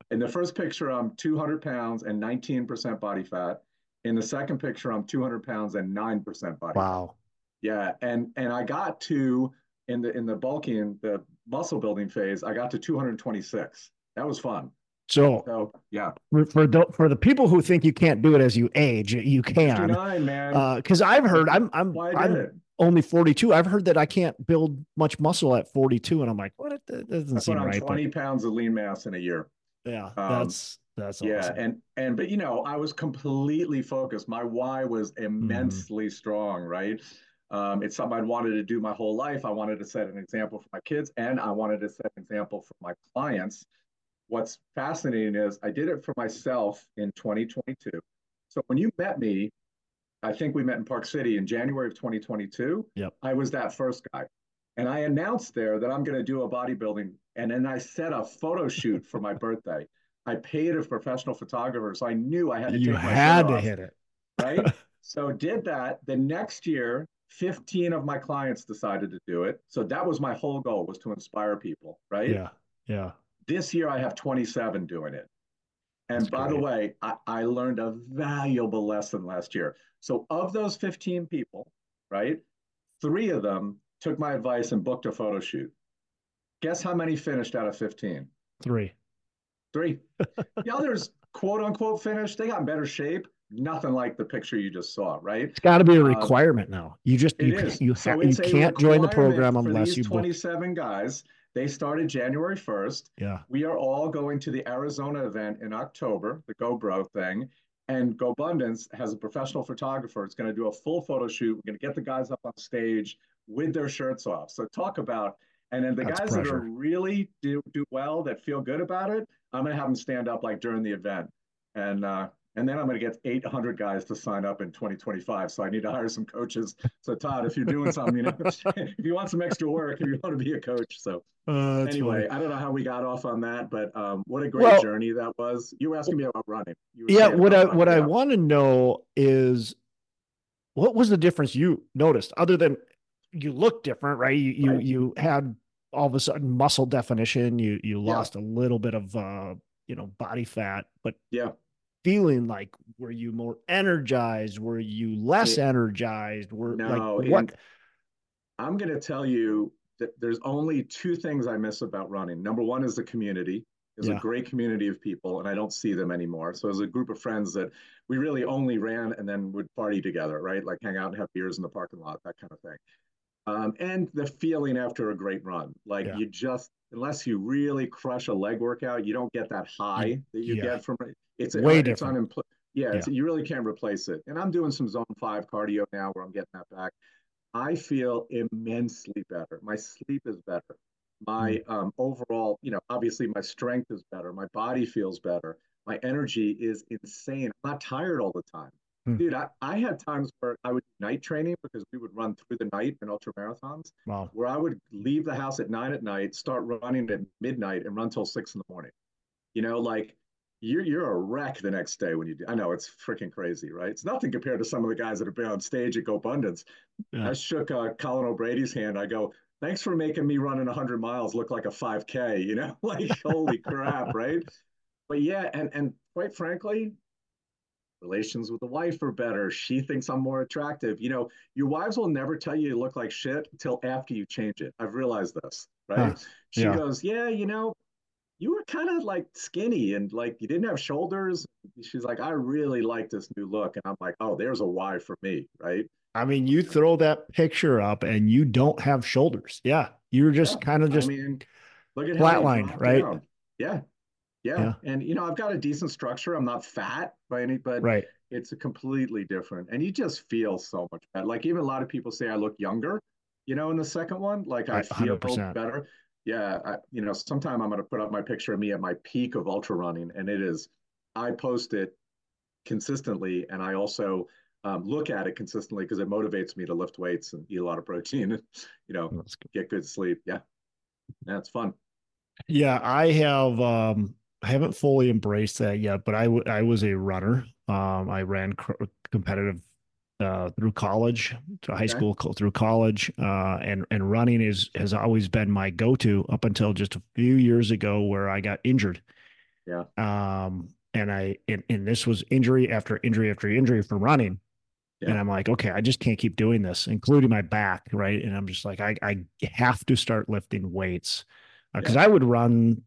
A: In the first picture, I'm two hundred pounds and nineteen percent body fat. In the second picture, I'm two hundred pounds and nine percent body fat.
B: Wow.
A: Yeah, and and I got to in the in the bulking, the muscle building phase, I got to two hundred twenty-six. That was fun.
B: So
A: So yeah,
B: for the for the people who think you can't do it as you age, you can.
A: fifty-nine, man.
B: Uh, because I've heard I'm I'm
A: Why I did
B: I'm
A: it.
B: only forty-two. I've heard that I can't build much muscle at forty-two, and I'm like, what? That doesn't
A: I put
B: seem
A: on
B: right. But
A: twenty pounds of lean mass in a year.
B: yeah,
A: Um,
B: that's that's
A: yeah,
B: awesome.
A: and and but you know, I was completely focused. My why was
B: Hmm.
A: immensely strong, right? Um, it's something I'd wanted to do my whole life. I wanted to set an example for my kids, and I wanted to set an example for my clients. What's fascinating is I did it for myself in twenty twenty-two. So when you met me, I think we met in Park City in January of twenty twenty-two.
B: Yep.
A: I was that first guy. And I announced there that I'm going to do a bodybuilding. And then I set a photo shoot for my birthday. I paid a professional photographer. So I knew I had to
B: You
A: take my shirt
B: had to
A: off,
B: hit it.
A: right? So did that. The next year, fifteen of my clients decided to do it. So that was my whole goal, was to inspire people, right?
B: Yeah. Yeah.
A: This year I have twenty-seven doing it.
B: That's
A: And by the
B: great.
A: way, I, I learned a valuable lesson last year. So of those fifteen people, right, three of them took my advice and booked a photo shoot. Guess how many finished out of fifteen?
B: Three.
A: Three. The others, quote unquote, finished. They got in better shape. Nothing like the picture you just saw, right?
B: It's got to be a
A: Um,
B: requirement now. You just
A: it
B: you can't
A: is.
B: you ha-
A: So
B: you
A: it's a
B: can't join the
A: requirement
B: program
A: for
B: unless
A: these
B: you book.
A: twenty-seven guys. They started January first.
B: Yeah.
A: We are all going to the Arizona event in October, the GoBro thing. And GoBundance has a professional photographer. It's going to do a full photo shoot. We're going to get the guys up on stage with their shirts off. So talk about, and then the
B: That's
A: guys that are
B: pressure.
A: really do, do well, that feel good about it, I'm going to have them stand up like during the event. And uh, and then I'm going to get eight hundred guys to sign up in twenty twenty-five. So I need to hire some coaches. So Todd, if you're doing something, you know, if you want some extra work, if you want to be a coach. So
B: Uh, that's funny.
A: anyway, I don't know how we got off on that, but um, what a great
B: Well,
A: journey that was. You were asking me about running. You were
B: yeah.
A: saying
B: What
A: about
B: I
A: running.
B: what I
A: Yeah.
B: want to know is what was the difference you noticed other than you look different, right? You you
A: Right.
B: you had all of a sudden muscle definition. You you
A: Yeah.
B: lost a little bit of uh you know body fat, but
A: Yeah.
B: feeling like were you more energized? Were you less
A: It,
B: energized? Were like
A: no, and
B: what?
A: I'm going to tell you that there's only two things I miss about running. Number one is the community. There's a
B: Yeah.
A: great community of people, and I don't see them anymore. So, as a group of friends that we really only ran and then would party together, right? Like hang out and have beers in the parking lot, that kind of thing. Um, and the feeling after a great run, like
B: Yeah.
A: you just, unless you really crush a leg workout, you don't get that
B: You,
A: high that you
B: yeah.
A: get from it. It's
B: Way
A: it's
B: different.
A: unimpl- yeah, it's
B: Yeah.
A: you really can't replace it. And I'm doing some zone five cardio now where I'm getting that back. I feel immensely better. My sleep is better.
B: Mm.
A: My um, overall, you know, obviously my strength is better. My body feels better. My energy is insane. I'm not tired all the time.
B: Mm.
A: Dude, I, I had times where I would night training because we would run through the night in ultra marathons,
B: Wow.
A: where I would leave the house at nine at night, start running at midnight, and run till six in the morning. You know, like you're you're a wreck the next day when you do. I know it's freaking crazy, right? It's nothing compared to some of the guys that have been on stage at GoBundance.
B: Yeah.
A: I shook uh, Colin O'Brady's hand. I go, thanks for making me running one hundred miles look like a five K, you know, like holy crap, right? But yeah, and and quite frankly, relations with the wife are better. She thinks I'm more attractive. You know, your wives will never tell you you look like shit until after you change it. I've realized this,
B: Huh.
A: right? She
B: Yeah.
A: goes, yeah, you know, you were kind of like skinny and like you didn't have shoulders. She's like, I really like this new look. And I'm like, oh, there's a why for me, right?
B: I mean, you throw that picture up and you don't have shoulders. Yeah. You're
A: Yeah.
B: just kind of
A: I
B: just
A: mean, look at how they
B: flatlined,
A: drop
B: right?
A: down. Yeah. Yeah.
B: Yeah.
A: And, you know, I've got a decent structure. I'm not fat by any, but
B: Right.
A: it's a completely different. And you just feel so much better. Like even a lot of people say I look younger, you know, in the second one, like I
B: I
A: feel
B: one hundred percent.
A: better. Yeah. I, you know, sometime I'm going to put up my picture of me at my peak of ultra running. And it is, I post it consistently. And I also um, look at it consistently because it motivates me to lift weights and eat a lot of protein and, you know,
B: That's good.
A: get good sleep. Yeah. That's fun.
B: Yeah, I have um I haven't fully embraced that yet, but I w- I was a runner. Um I ran cr competitive uh through college, to high
A: Okay.
B: school, co- through college, uh and and running is has always been my go-to up until just a few years ago where I got injured.
A: Yeah.
B: Um, and I and, and this was injury after injury after injury from running. And
A: Yeah.
B: I'm like, okay, I just can't keep doing this, including my back, right? And I'm just like, I I have to start lifting weights because
A: Yeah.
B: uh, I would run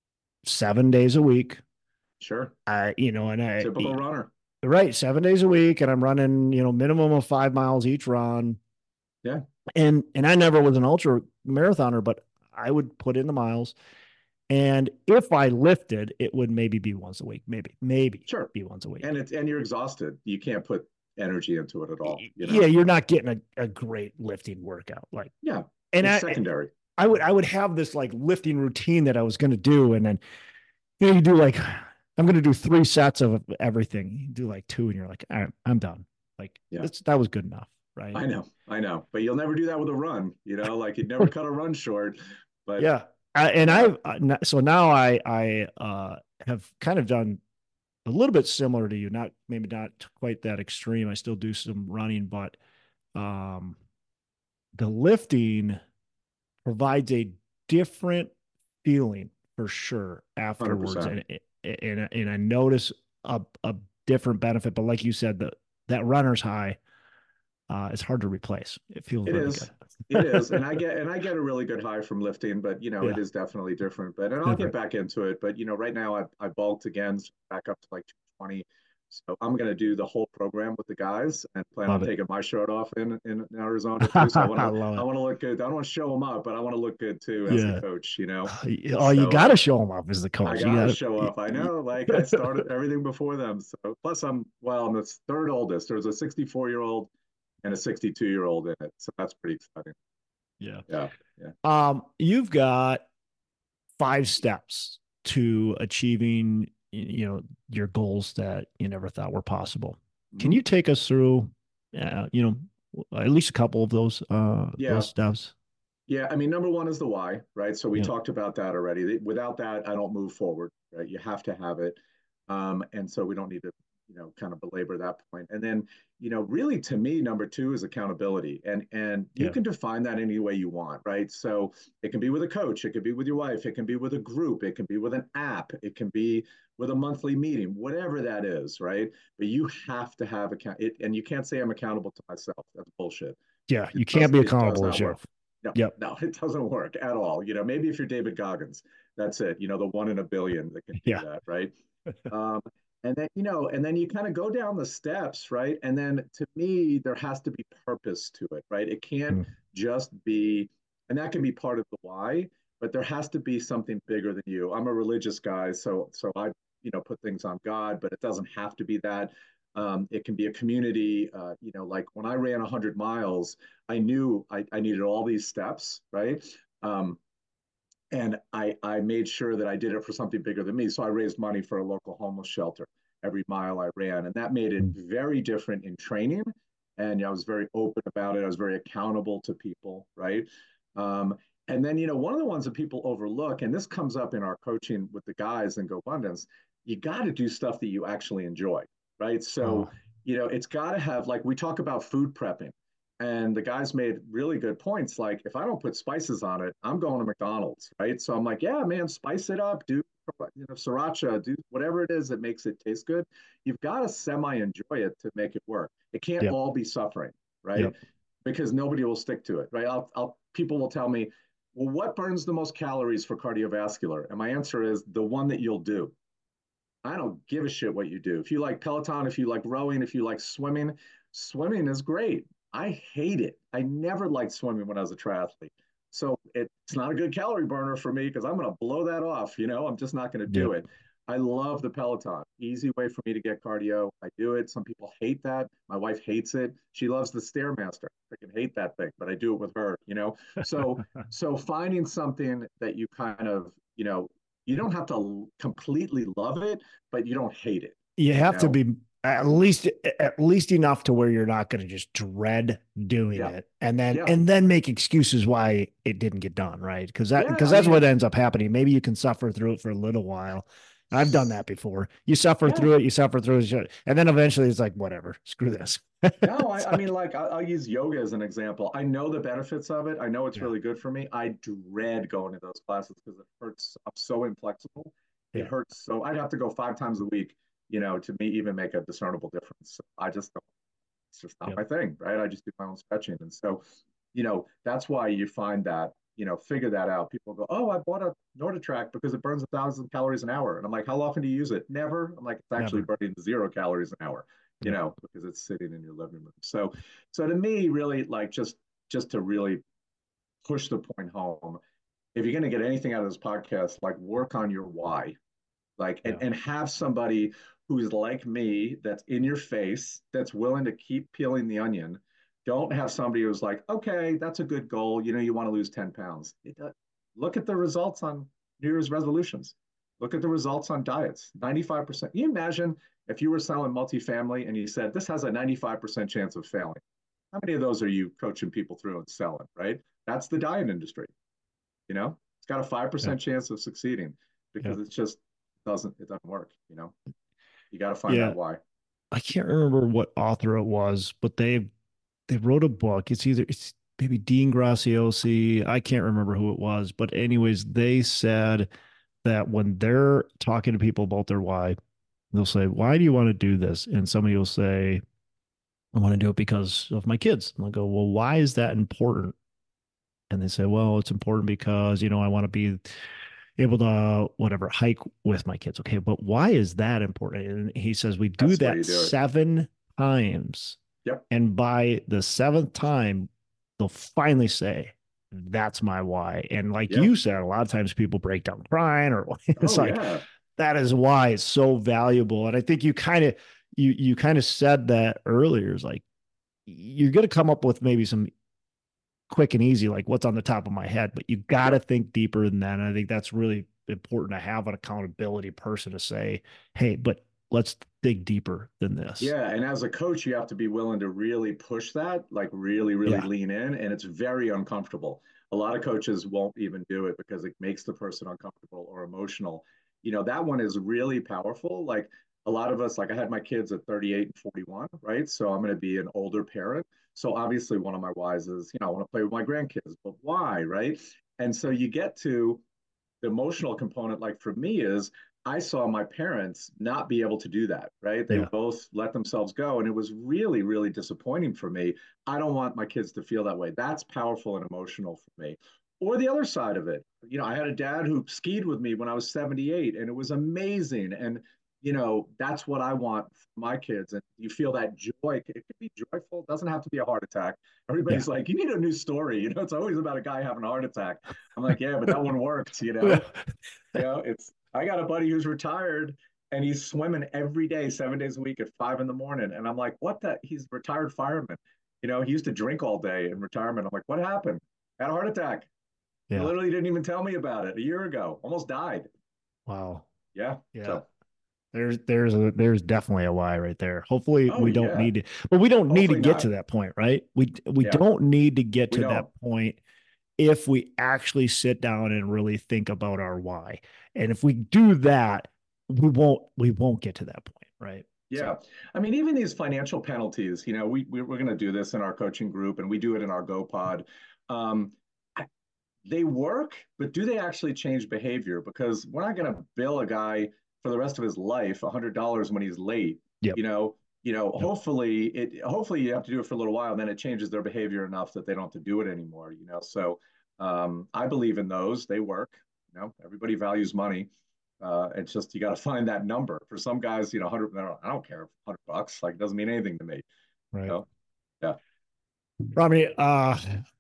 B: seven days a week.
A: Sure.
B: I, you know, and I
A: Typical runner.
B: right seven days a week, and I'm running, you know, minimum of five miles each run.
A: Yeah.
B: And and I never was an ultra marathoner, but I would put in the miles. And if I lifted, it would maybe be once a week, maybe, maybe
A: Sure.
B: be once a
A: And
B: week.
A: it's and you're exhausted. You can't put energy into it at all, you
B: Yeah,
A: know?
B: you're not getting a, a great lifting workout. Like,
A: Yeah.
B: and
A: It's
B: I,
A: secondary.
B: I would, I would have this like lifting routine that I was going to do. And then, you know, you do like, I'm going to do three sets of everything. You do like two and you're like, all right, I'm done. Like
A: Yeah.
B: that's, that was good enough. Right.
A: I know. I know. But you'll never do that with a run, you know, like you'd never cut a run short. But
B: Yeah. I, and
A: yeah.
B: I've, uh, so now I, I, uh, have kind of done a little bit similar to you, not maybe not quite that extreme. I still do some running, but, um, the lifting provides a different feeling for sure afterwards.
A: one hundred percent.
B: And, and, and I notice a, a different benefit, but like you said, the, that runner's high, uh, is hard to replace. It feels
A: It
B: really
A: is.
B: good.
A: It is. And I get and I get a really good high from lifting, but you know, it
B: Yeah.
A: is definitely different. But and I'll get
B: Different.
A: back into it. But you know, right now I I bulked again, so back up to like two twenty. So I'm gonna do the whole program with the guys and plan on
B: Love it.
A: taking my shirt off in, in Arizona too. So I want
B: I
A: to
B: love
A: I
B: it.
A: want to look good. I don't want to show them up, but I want to look good too as the
B: Yeah.
A: coach, you know.
B: Oh, you
A: So
B: got to
A: uh,
B: show them up as the
A: I
B: coach. You
A: gotta
B: got
A: show up. I know, like I started everything before them. So plus I'm well, I'm the third oldest. There's a sixty-four year old and a sixty-two year old in it. So that's pretty exciting.
B: yeah.
A: Yeah. Yeah.
B: Um, you've got five steps to achieving, you know, your goals that you never thought were possible. Can
A: Mm-hmm.
B: you take us through, uh, you know, at least a couple of those uh
A: Yeah.
B: those steps?
A: Yeah. I mean, number one is the why, right? So we
B: Yeah.
A: talked about that already. Without that, I don't move forward, right? You have to have it. Um, and so we don't need to, you know, kind of belabor that point. And then, you know, really to me, number two is accountability. And and you
B: Yeah.
A: can define that any way you want, right? So it can be with a coach, it can be with your wife, it can be with a group, it can be with an app, it can be with a monthly meeting, whatever that is, right? But you have to have account it, and you can't say I'm accountable to myself. That's bullshit.
B: Yeah.
A: It
B: You can't
A: does
B: be
A: it does
B: accountable to
A: not work.
B: yourself.
A: No,
B: Yep.
A: no, it doesn't work at all. You know, maybe if you're David Goggins, that's it. You know, the one in a billion that can do
B: Yeah.
A: that, right? Um, and then, you know, and then you kind of go down the steps, right? And then to me, there has to be purpose to it, right? It can't
B: Mm.
A: just be, and that can be part of the why, but there has to be something bigger than you. I'm a religious guy, so so I, you know, put things on God, but it doesn't have to be that. Um, it can be a community. Uh, you know, like when I ran one hundred miles, I knew I, I needed all these steps, right? Um, and I, I made sure that I did it for something bigger than me. So I raised money for a local homeless shelter every mile I ran. And that made it
B: Mm.
A: very different in training. And I was very open about it. I was very accountable to people, right? Um, and then, you know, one of the ones that people overlook, and this comes up in our coaching with the guys in GoBundance, you got to do stuff that you actually enjoy, right? So,
B: Oh,
A: you know, it's got to have, like, we talk about food prepping. And the guys made really good points. Like, if I don't put spices on it, I'm going to McDonald's, right? So I'm like, yeah, man, spice it up, do you know sriracha, do whatever it is that makes it taste good. You've got to semi enjoy it to make it work. It can't
B: yep.
A: all be suffering, right?
B: Yep.
A: Because nobody will stick to it, right? I'll, I'll people will tell me, well, what burns the most calories for cardiovascular? And my answer is the one that you'll do. I don't give a shit what you do. If you like Peloton, if you like rowing, if you like swimming, swimming is great. I hate it. I never liked swimming when I was a triathlete. So it's not a good calorie burner for me because I'm going to blow that off. You know, I'm just not going to do
B: Yep.
A: it. I love the Peloton. Easy way for me to get cardio. I do it. Some people hate that. My wife hates it. She loves the Stairmaster. I can hate that thing, but I do it with her, you know? So, so finding something that you kind of, you know, you don't have to completely love it, but you don't hate it,
B: You
A: you
B: have to
A: know?
B: be at least at least enough to where you're not going to just dread doing
A: Yeah.
B: it and then
A: Yeah.
B: and then make excuses why it didn't get done, right? Because that
A: Yeah.
B: because
A: I
B: that's what
A: mean,
B: ends up happening. Maybe you can suffer through it for a little while. I've done that before. You suffer
A: yeah.
B: through it, you suffer through it, and then eventually it's like whatever, screw this.
A: No, I,
B: It's
A: I mean,
B: like,
A: like, I'll, I'll use yoga as an example. I know the benefits of it. I know it's
B: yeah,
A: really good for me. I dread going to those classes because it hurts. I'm so inflexible. It
B: Yeah.
A: hurts. So I'd have to go five times a week, you know, to me even make a discernible difference. I just don't, it's just not
B: Yep.
A: my thing, right? I just do my own stretching. And so, you know, that's why you find that, you know, figure that out. People go, oh, I bought a NordicTrack because it burns a thousand calories an hour. And I'm like, how often do you use it? Never. I'm like, it's actually
B: Never.
A: burning zero calories an hour, you
B: Yep.
A: know, because it's sitting in your living room. So, so to me, really like just, just to really push the point home, if you're going to get anything out of this podcast, like work on your why, like, and,
B: Yeah.
A: and have somebody who's like me, that's in your face, that's willing to keep peeling the onion. Don't have somebody who's like, okay, that's a good goal. You know, you want to lose ten pounds. It, uh, look at the results on New Year's resolutions. Look at the results on diets. ninety-five percent. Can you imagine if you were selling multifamily and you said, this has a ninety-five percent chance of failing? How many of those are you coaching people through and selling, right? That's the diet industry. You know, it's got a five
B: Yep.
A: percent chance of succeeding because
B: Yep.
A: it's just doesn't it doesn't work. You know, you got to find
B: Yeah.
A: that why.
B: I can't remember what author it was, but they they wrote a book. It's either it's maybe Dean Graciosi. I can't remember who it was, but anyways, they said that when they're talking to people about their why, they'll say, "Why do you want to do this?" And somebody will say, "I want to do it because of my kids." And I'll go, "Well, why is that important?" And they say, "Well, it's important because, you know, I want to be able to whatever hike with my kids." Okay, but why is that important? And he says we do
A: That's the way
B: that
A: you do it.
B: seven times,
A: Yep.
B: and by the seventh time, they'll finally say, "That's my why." And like
A: Yeah.
B: you said, a lot of times people break down crying, or it's
A: Oh
B: like
A: yeah.
B: that is why it's so valuable. And I think you kind of you you kind of said that earlier. Is like you're going to come up with maybe some quick and easy, like what's on the top of my head, but you got to
A: Yep.
B: think deeper than that. And I think that's really important to have an accountability person to say, hey, but let's dig deeper than this.
A: Yeah, and as a coach, you have to be willing to really push that, like really, really
B: Yeah.
A: lean in, and it's very uncomfortable. A lot of coaches won't even do it because it makes the person uncomfortable or emotional. You know, that one is really powerful. Like a lot of us, like I had my kids at thirty-eight and forty-one, right? So I'm going to be an older parent. So obviously, one of my whys is, you know, I want to play with my grandkids, but why, right? And so you get to the emotional component, like for me, is I saw my parents not be able to do that, right? They
B: Yeah.
A: both let themselves go. And it was really, really disappointing for me. I don't want my kids to feel that way. That's powerful and emotional for me. Or the other side of it, you know, I had a dad who skied with me when I was seventy-eight, and it was amazing. And, you know, that's what I want for my kids. And you feel that joy. It could be joyful, it doesn't have to be a heart attack.
B: Yeah.
A: Everybody's like, you need a new story. You know, it's always about a guy having a heart attack. I'm like, yeah, but that one worked, you know? You know, it's I got a buddy who's retired and he's swimming every day, seven days a week at five in the morning. And I'm like, what the he's a retired fireman. You know, he used to drink all day in retirement. I'm like, what happened? Had a heart attack. He
B: Yeah.
A: literally didn't even tell me about it a year ago. Almost died.
B: Wow.
A: Yeah.
B: Yeah.
A: So
B: There's there's a there's definitely a why right there. Hopefully
A: oh
B: we don't
A: yeah.
B: need to, but we don't need to
A: Hopefully
B: get to
A: not.
B: that point, right? We we
A: Yeah.
B: don't need to get
A: We
B: to that
A: don't.
B: point if we actually sit down and really think about our why. And if we do that, we won't we won't get to that point, right?
A: Yeah.
B: So
A: I mean, even these financial penalties, you know, we, we we're going to do this in our coaching group and we do it in our GoPod. Um, they work, but do they actually change behavior? Because we're not going to bill a guy for the rest of his life a hundred dollars when he's late.
B: yep,
A: You know, you know.
B: yep,
A: Hopefully, it. Hopefully, you have to do it for a little while, and then it changes their behavior enough that they don't have to do it anymore. You know, so um, I believe in those. They work. You know, everybody values money. Uh, it's just you got to find that number. For some guys, you know, hundred. I don't care, hundred bucks. Like, it doesn't mean anything to me. You
B: right.
A: know? Yeah.
B: Robbie, uh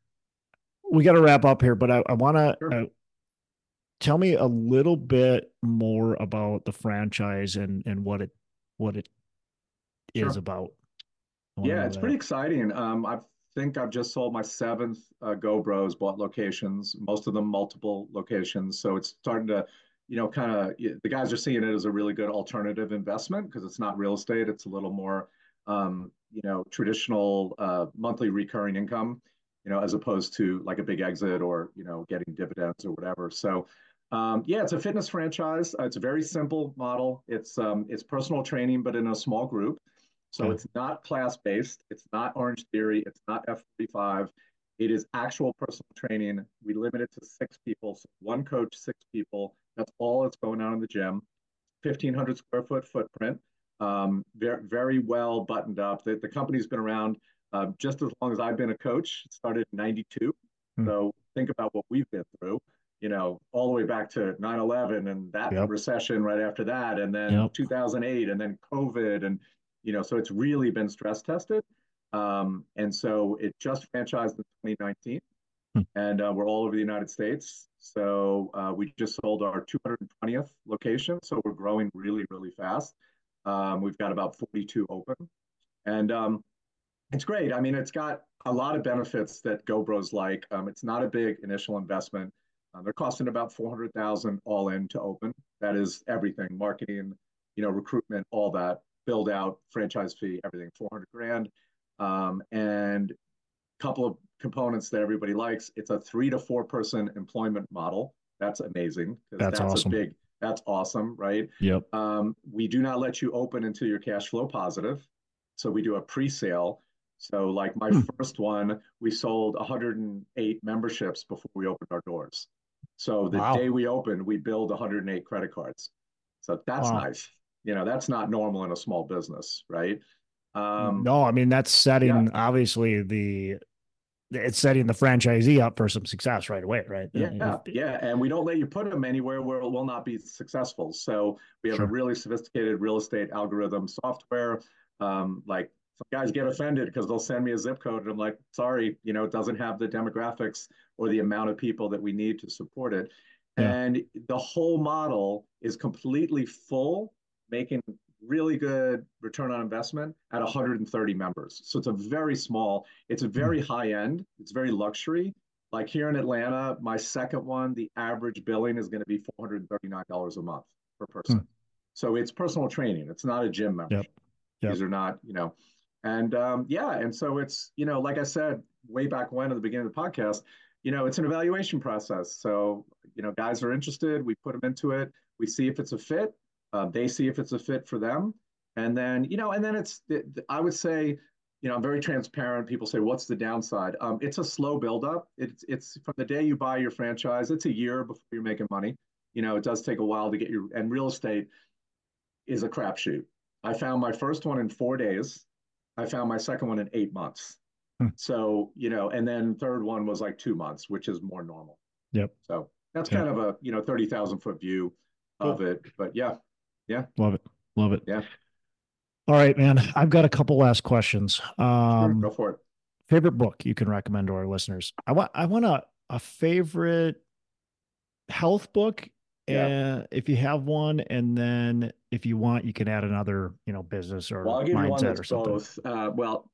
B: we got to wrap up here, but I, I want to
A: Sure.
B: uh, tell me a little bit more about the franchise and and what it what it is
A: Sure.
B: about. I want to
A: Yeah,
B: know
A: it's pretty
B: that.
A: exciting. Um, I think I've just sold my seventh uh, GoBros, bought locations, most of them multiple locations. So it's starting to, you know, kind of the guys are seeing it as a really good alternative investment because it's not real estate. It's a little more, um, you know, traditional uh, monthly recurring income, you know, as opposed to like a big exit or, you know, getting dividends or whatever. So, um, yeah, it's a fitness franchise. Uh, it's a very simple model. It's um, it's personal training, but in a small group. So
B: Okay.
A: it's not class based. It's not Orange Theory. It's not F forty-five. It is actual personal training. We limit it to six people. So one coach, six people. That's all that's going on in the gym. fifteen hundred square foot footprint. Um, very, very well buttoned up. The, the company's been around uh, just as long as I've been a coach. It started in ninety-two.
B: Hmm.
A: So think about what we've been through, you know, all the way back to nine eleven and that
B: Yep.
A: recession right after that, and then
B: Yep.
A: two thousand eight, and then COVID. And, you know, so it's really been stress tested. Um, and so it just franchised in twenty nineteen,
B: Hmm.
A: and uh, we're all over the United States. So uh, we just sold our two hundred twentieth location. So we're growing really, really fast. Um, we've got about forty-two open. And um, it's great. I mean, it's got a lot of benefits that GoBros like. Um, it's not a big initial investment. Uh, they're costing about four hundred thousand all in to open. That is everything, marketing, you know, recruitment, all that, build out, franchise fee, everything, four hundred grand. Um, and couple of components that everybody likes. It's a three to four person employment model. That's amazing because
B: That's
A: that's a
B: awesome.
A: big, that's awesome, right?
B: Yep.
A: Um, we do not let you open until you're cash flow positive. So we do a pre-sale. So like my
B: Hmm.
A: first one, we sold one hundred eight memberships before we opened our doors. So the day
B: Wow.
A: we opened, we billed one hundred eight credit cards. So that's
B: Wow.
A: nice. You know, that's not normal in a small business, right? Um,
B: No, I mean that's
A: yeah,
B: setting obviously the it's setting the franchisee up for some success right away, right? Uh, if,
A: Yeah, yeah, and we don't let you put them anywhere where it will not be successful. So we have a
B: sure.
A: really sophisticated real estate algorithm software. Um, like some guys get offended because they'll send me a zip code, and I'm like, sorry, you know, it doesn't have the demographics or the amount of people that we need to support it.
B: Yeah.
A: And the whole model is completely full, making really good return on investment at one hundred thirty members. So it's a very small, it's a
B: Hmm.
A: very high end, it's very luxury. Like here in Atlanta, my second one, the average billing is going to be four hundred thirty-nine dollars a month per
B: Hmm.
A: person. So it's personal training. It's not a gym
B: Yep.
A: membership.
B: Yep.
A: These are not, you know, and um, yeah. And so it's, you know, like I said, way back when at the beginning of the podcast, you know, it's an evaluation process. So, you know, guys are interested. We put them into it. We see if it's a fit. Uh, they see if it's a fit for them. And then, you know, and then it's, I would say, you know, I'm very transparent. People say, "What's the downside?" Um, it's a slow buildup. It's it's from the day you buy your franchise. It's a year before you're making money. You know, it does take a while to get your. And real estate is a crapshoot. I found my first one in four days. I found my second one in eight months.
B: Hmm.
A: So you know, and then third one was like two months, which is more normal.
B: Yep.
A: So that's
B: Yep.
A: kind of a you know thirty thousand foot view of
B: Cool.
A: it. But yeah, yeah,
B: Love it. Love it.
A: yeah.
B: All right, man. I've got a couple last questions.
A: Sure,
B: Um,
A: go for it.
B: favorite book you can recommend to our listeners? I want I want a a favorite health book,
A: Yeah.
B: and if you have one, and then if you want, you can add another, you know, business
A: Well,
B: or
A: I'll give you one
B: mindset
A: that's
B: or something.
A: both. Uh, well,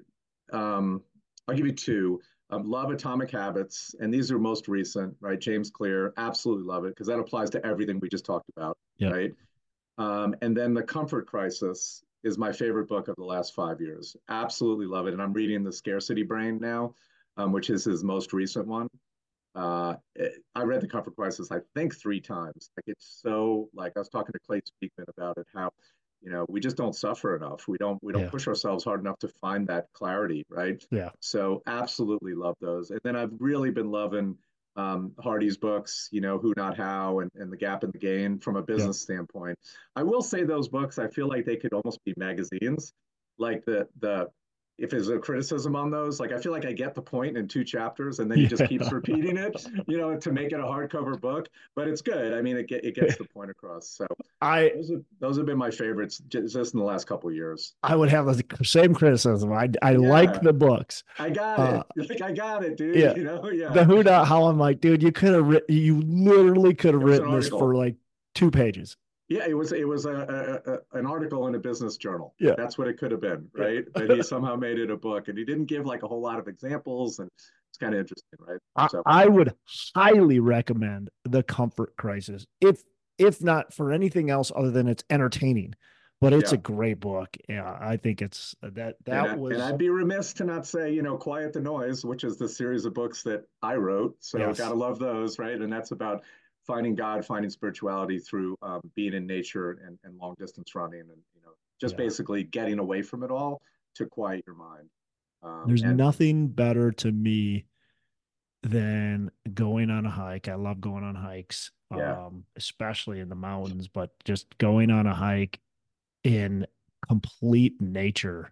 A: um, I'll give you two. Um, love Atomic Habits, and these are most recent, right? James Clear, absolutely love it because that applies to everything we just talked about,
B: Yep.
A: right? Um, and then The Comfort Crisis is my favorite book of the last five years. Absolutely love it. And I'm reading The Scarcity Brain now, um, which is his most recent one. Uh, it, I read The Comfort Crisis, I think, three times. Like it's so like I was talking to Clay Speakman about it, how you know we just don't suffer enough. We don't we don't
B: Yeah.
A: push ourselves hard enough to find that clarity, right?
B: Yeah.
A: So absolutely love those. And then I've really been loving um, Hardy's books, you know, Who Not How and, and The Gap and the Gain from a
B: Yep.
A: business standpoint. I will say those books, I feel like they could almost be magazines. Like the the if there's a criticism on those, like I feel like I get the point in two chapters and then he just keeps
B: Yeah.
A: repeating it, you know, to make it a hardcover book. But it's good. I mean, it it gets the point across. So
B: I
A: those have those have been my favorites just in the last couple of years.
B: I would have the same criticism. I I like
A: Yeah,
B: the books.
A: I got
B: Uh,
A: it. Like I got it, dude.
B: yeah.
A: You know, yeah.
B: The who not how I'm like, dude, you could have written, you literally could have
A: It was an
B: written this for
A: article.
B: like two pages.
A: Yeah, it was it was a, a, a an article in a business journal.
B: Yeah.
A: That's what it could have been, right? But
B: Yeah.
A: he somehow made it a book, and he didn't give like a whole lot of examples, and it's kind of interesting, right?
B: I,
A: So
B: I would highly recommend The Comfort Crisis, if if not for anything else other than it's entertaining. But it's a
A: yeah,
B: great book. Yeah, I think it's that
A: and
B: that
A: I, and
B: was
A: I'd be remiss to not say, you know, Quiet the Noise, which is the series of books that I wrote. So gotta
B: yes.
A: love those, right? And that's about finding God, finding spirituality through um, being in nature and, and long distance running, and you know, just
B: Yeah.
A: basically getting away from it all to quiet your mind. Um,
B: There's
A: and
B: nothing better to me than going on a hike. I love going on hikes,
A: Yeah,
B: um, especially in the mountains, but just going on a hike in complete nature.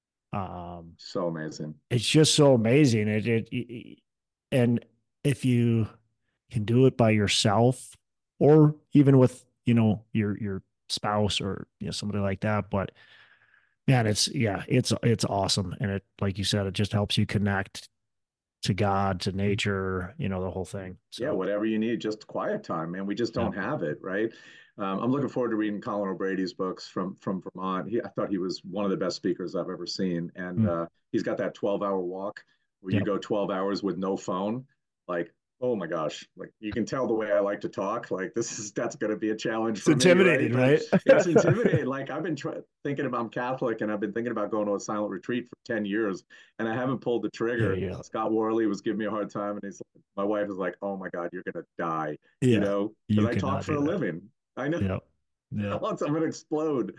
B: Um,
A: so amazing.
B: it's just so amazing. It, it, it and if you can do it by yourself or even with, you know, your your spouse or you know somebody like that, but man, it's yeah, it's it's awesome. And it like you said, it just helps you connect to God, to nature, you know, the whole thing.
A: Yeah,
B: So
A: whatever you need, just quiet time, man. We just
B: yeah.
A: don't have it, right? Um, I'm looking forward to reading Colin O'Brady's books from from Vermont. He, I thought he was one of the best speakers I've ever seen, and
B: Mm,
A: uh, he's got that twelve hour walk where you
B: yep.
A: go twelve hours with no phone. Like, oh my gosh, like you can tell the way I like to talk. Like this is that's going to be a challenge
B: It's
A: for me, right?
B: intimidating,
A: But
B: right?
A: it's intimidating. Like I've been try- thinking about I'm Catholic, and I've been thinking about going to a silent retreat for ten years, and I haven't pulled the
B: Yeah,
A: trigger.
B: yeah.
A: Scott Worley was giving me a hard time, and he's my wife is like, "Oh my God, you're gonna die," you
B: Yeah.
A: know, because
B: You
A: I talk
B: cannot
A: for
B: do
A: a
B: that.
A: living. I know
B: Yep. Yep.
A: once I'm gonna explode.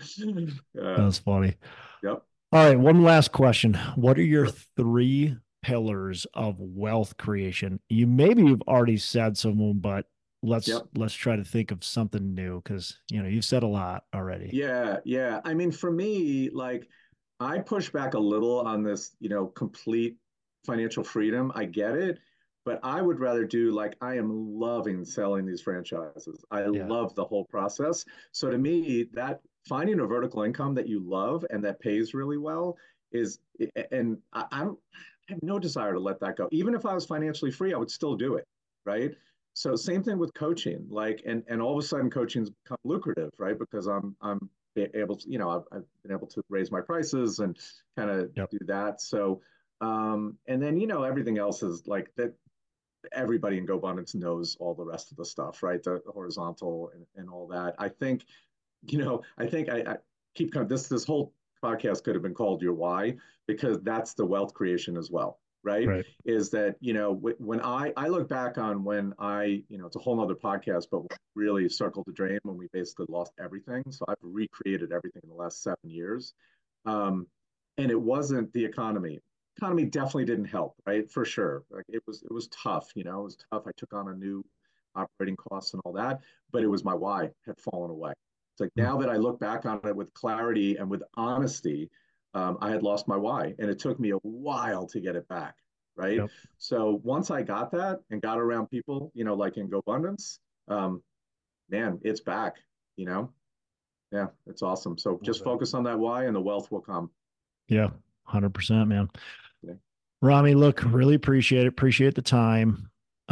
A: Uh,
B: That's funny.
A: yep,
B: All right, one last question. What are your
A: sure.
B: three pillars of wealth creation? You maybe you've already said some of them, but let's
A: Yep.
B: let's try to think of something new because you know you've said a lot already.
A: Yeah, yeah. I mean, for me, like, I push back a little on this, you know, complete financial freedom. I get it, but I would rather do like I am loving selling these franchises. I
B: Yeah.
A: love the whole process. So to me, that finding a vertical income that you love and that pays really well is, and I, I'm, I have no desire to let that go. Even if I was financially free, I would still do it, right? So same thing with coaching, like, and and all of a sudden coaching's become lucrative, right? Because I'm I'm able to, you know, I've, I've been able to raise my prices and kind of
B: Yep.
A: do that. So, um, and then you know everything else is like that. Everybody in GoBundance knows all the rest of the stuff, right? The, the horizontal and, and all that. I think, you know, I think I, I keep coming. This this whole podcast could have been called Your Why because that's the wealth creation as well, right?
B: Right.
A: Is that you know when I I look back on when I you know it's a whole other podcast, but really circled the drain when we basically lost everything. So I've recreated everything in the last seven years, um, and it wasn't the economy. Economy definitely didn't help, right? For sure, like it was it was tough. You know, it was tough. I took on a new operating costs and all that, but it was my why had fallen away. It's like
B: Mm,
A: now that I look back on it with clarity and with honesty, um, I had lost my why, and it took me a while to get it back. Right.
B: yep.
A: So once I got that and got around people, you know, like in GoBundance, um, man, it's back. You know, yeah, it's awesome. So
B: Love
A: just
B: it.
A: focus on that why, and the wealth will come.
B: Yeah. one hundred percent, man.
A: Yeah.
B: Rami, look, really appreciate it. Appreciate the time.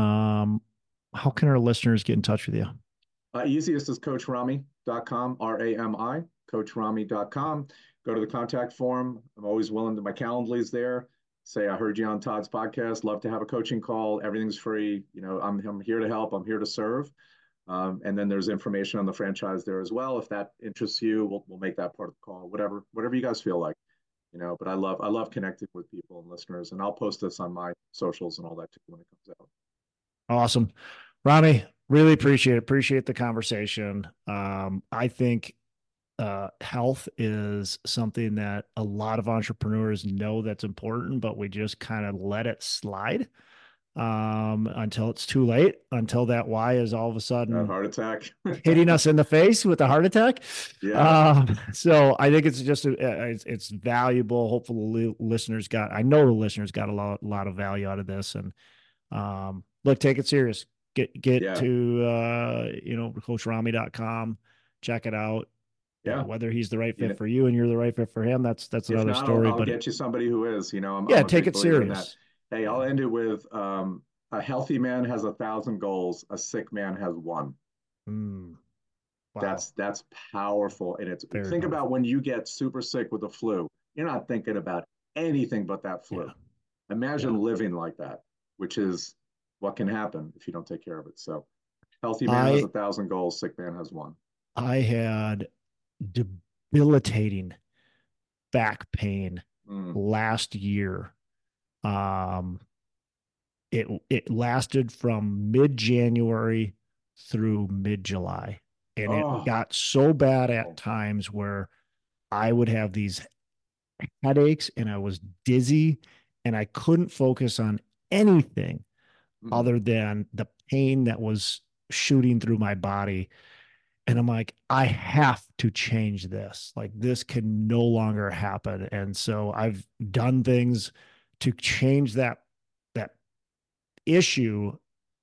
B: Um, how can our listeners get in touch with you?
A: Uh, easiest is coach rami dot com, R A M I, coach rami dot com. Go to the contact form. I'm always willing to, my Calendly's there. Say, I heard you on Todd's podcast. Love to have a coaching call. Everything's free. You know, I'm, I'm here to help. I'm here to serve. Um, and then there's information on the franchise there as well. If that interests you, we'll, we'll make that part of the call, whatever, whatever you guys feel like, you know, but I love, I love connecting with people and listeners, and I'll post this on my socials and all that too when it comes out.
B: Awesome. Rami, really appreciate it. Appreciate the conversation. Um, I think uh, health is something that a lot of entrepreneurs know that's important, but we just kind of let it slide um, until it's too late, until that why is all of a
A: Uh,
B: sudden
A: heart attack.
B: hitting us in the face with a heart attack.
A: Yeah.
B: Um, so I think it's just a, it's, it's valuable. Hopefully, listeners got. I know the listeners got a lot, lot of value out of this, and um, look, take it serious. Get get
A: Yeah.
B: to uh, you know coach rami dot com. Check it out. You know,
A: Yeah.
B: whether he's the right
A: You
B: fit
A: know,
B: for you and you're the right fit for him, that's that's
A: if
B: another
A: not, I'll,
B: story.
A: I'll
B: But
A: get
B: it,
A: you somebody who is. You know, I'm,
B: yeah,
A: I'm a
B: take
A: big
B: it
A: believer in that.
B: serious.
A: Hey,
B: Yeah.
A: I'll end it with um, a healthy man has a thousand goals. A sick man has one.
B: Mm, wow.
A: That's that's powerful. And it's
B: Very
A: think about
B: powerful.
A: when you get super sick with the flu. You're not thinking about anything but that
B: Yeah.
A: flu. Imagine
B: Yeah.
A: living like that, which is what can happen if you don't take care of it. So, healthy man has
B: I
A: a thousand goals. Sick man has one.
B: I had debilitating back pain
A: Mm.
B: last year. Um, it it lasted from mid January through mid July, and it
A: Oh,
B: got so bad at times where I would have these headaches and I was dizzy and I couldn't focus on anything.
A: Mm-hmm.
B: other than the pain that was shooting through my body. And I'm like, I have to change this. Like, this can no longer happen. And so I've done things to change that, that issue,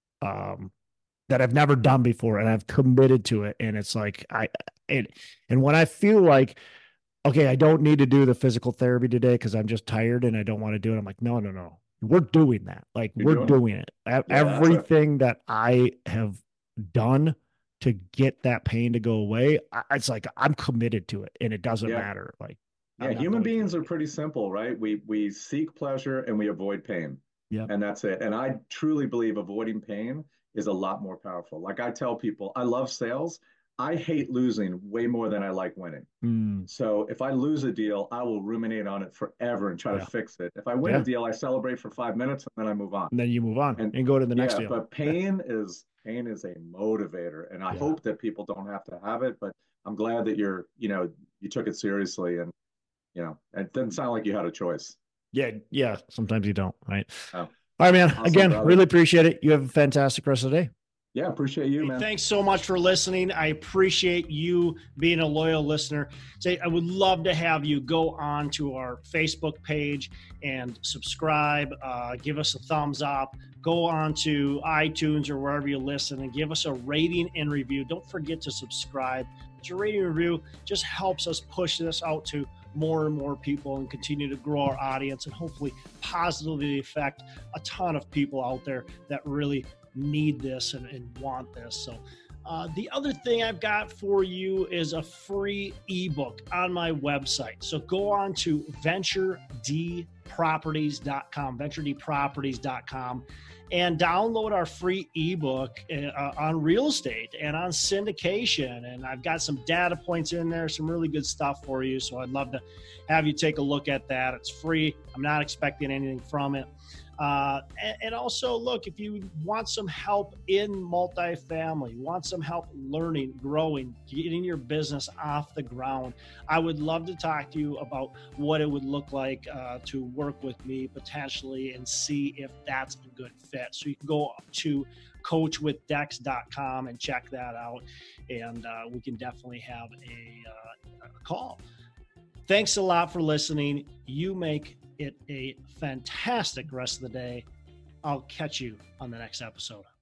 B: um, that I've never done before. And I've committed to it. And it's like, I, it, and when I feel like, okay, I don't need to do the physical therapy today because I'm just tired and I don't want to do it, I'm like, no, no, no, we're doing that. Like,
A: You're
B: we're
A: doing it.
B: doing it.
A: Yeah,
B: Everything a- that I have done to get that pain to go away, it's like I'm committed to it, and it doesn't
A: yeah.
B: matter. Like,
A: yeah, human beings are pretty simple, right? We we seek pleasure and we avoid pain.
B: Yeah.
A: And that's it. And I truly believe avoiding pain is a lot more powerful. Like I tell people, I love sales. I hate losing way more than I like winning.
B: Mm.
A: So if I lose a deal, I will ruminate on it forever and try
B: Yeah.
A: to fix it. If I win
B: Yeah.
A: a deal, I celebrate for five minutes and then I move on.
B: And then you move on
A: and,
B: and go to the next
A: yeah,
B: deal.
A: But pain is pain is a motivator, and I
B: Yeah.
A: hope that people don't have to have it. But I'm glad that you're, you know, you took it seriously, and you know, it didn't sound like you had a choice.
B: Yeah, yeah. Sometimes you don't, right?
A: Oh,
B: all right, man.
A: awesome,
B: Again,
A: brother.
B: Really appreciate it. You have a fantastic rest of the day.
A: Yeah, appreciate you,
C: hey,
A: man.
C: Thanks so much for listening. I appreciate you being a loyal listener. Say, I would love to have you go on to our Facebook page and subscribe. Uh, give us a thumbs up. Go on to iTunes or wherever you listen and give us a rating and review. Don't forget to subscribe. Your rating and review just helps us push this out to more and more people and continue to grow our audience and hopefully positively affect a ton of people out there that really need this and, and want this. So uh, the other thing I've got for you is a free ebook on my website. So go on to venture d properties dot com, venture d properties dot com, and download our free ebook uh, on real estate and on syndication. And I've got some data points in there, some really good stuff for you. So I'd love to have you take a look at that. It's free. I'm not expecting anything from it. Uh, and, and also, look, if you want some help in multifamily, want some help learning, growing, getting your business off the ground, I would love to talk to you about what it would look like uh, to work with me potentially and see if that's a good fit. So you can go to coach with dex dot com and check that out, and uh, we can definitely have a, uh, a call. Thanks a lot for listening. You make it a fantastic rest of the day. I'll catch you on the next episode.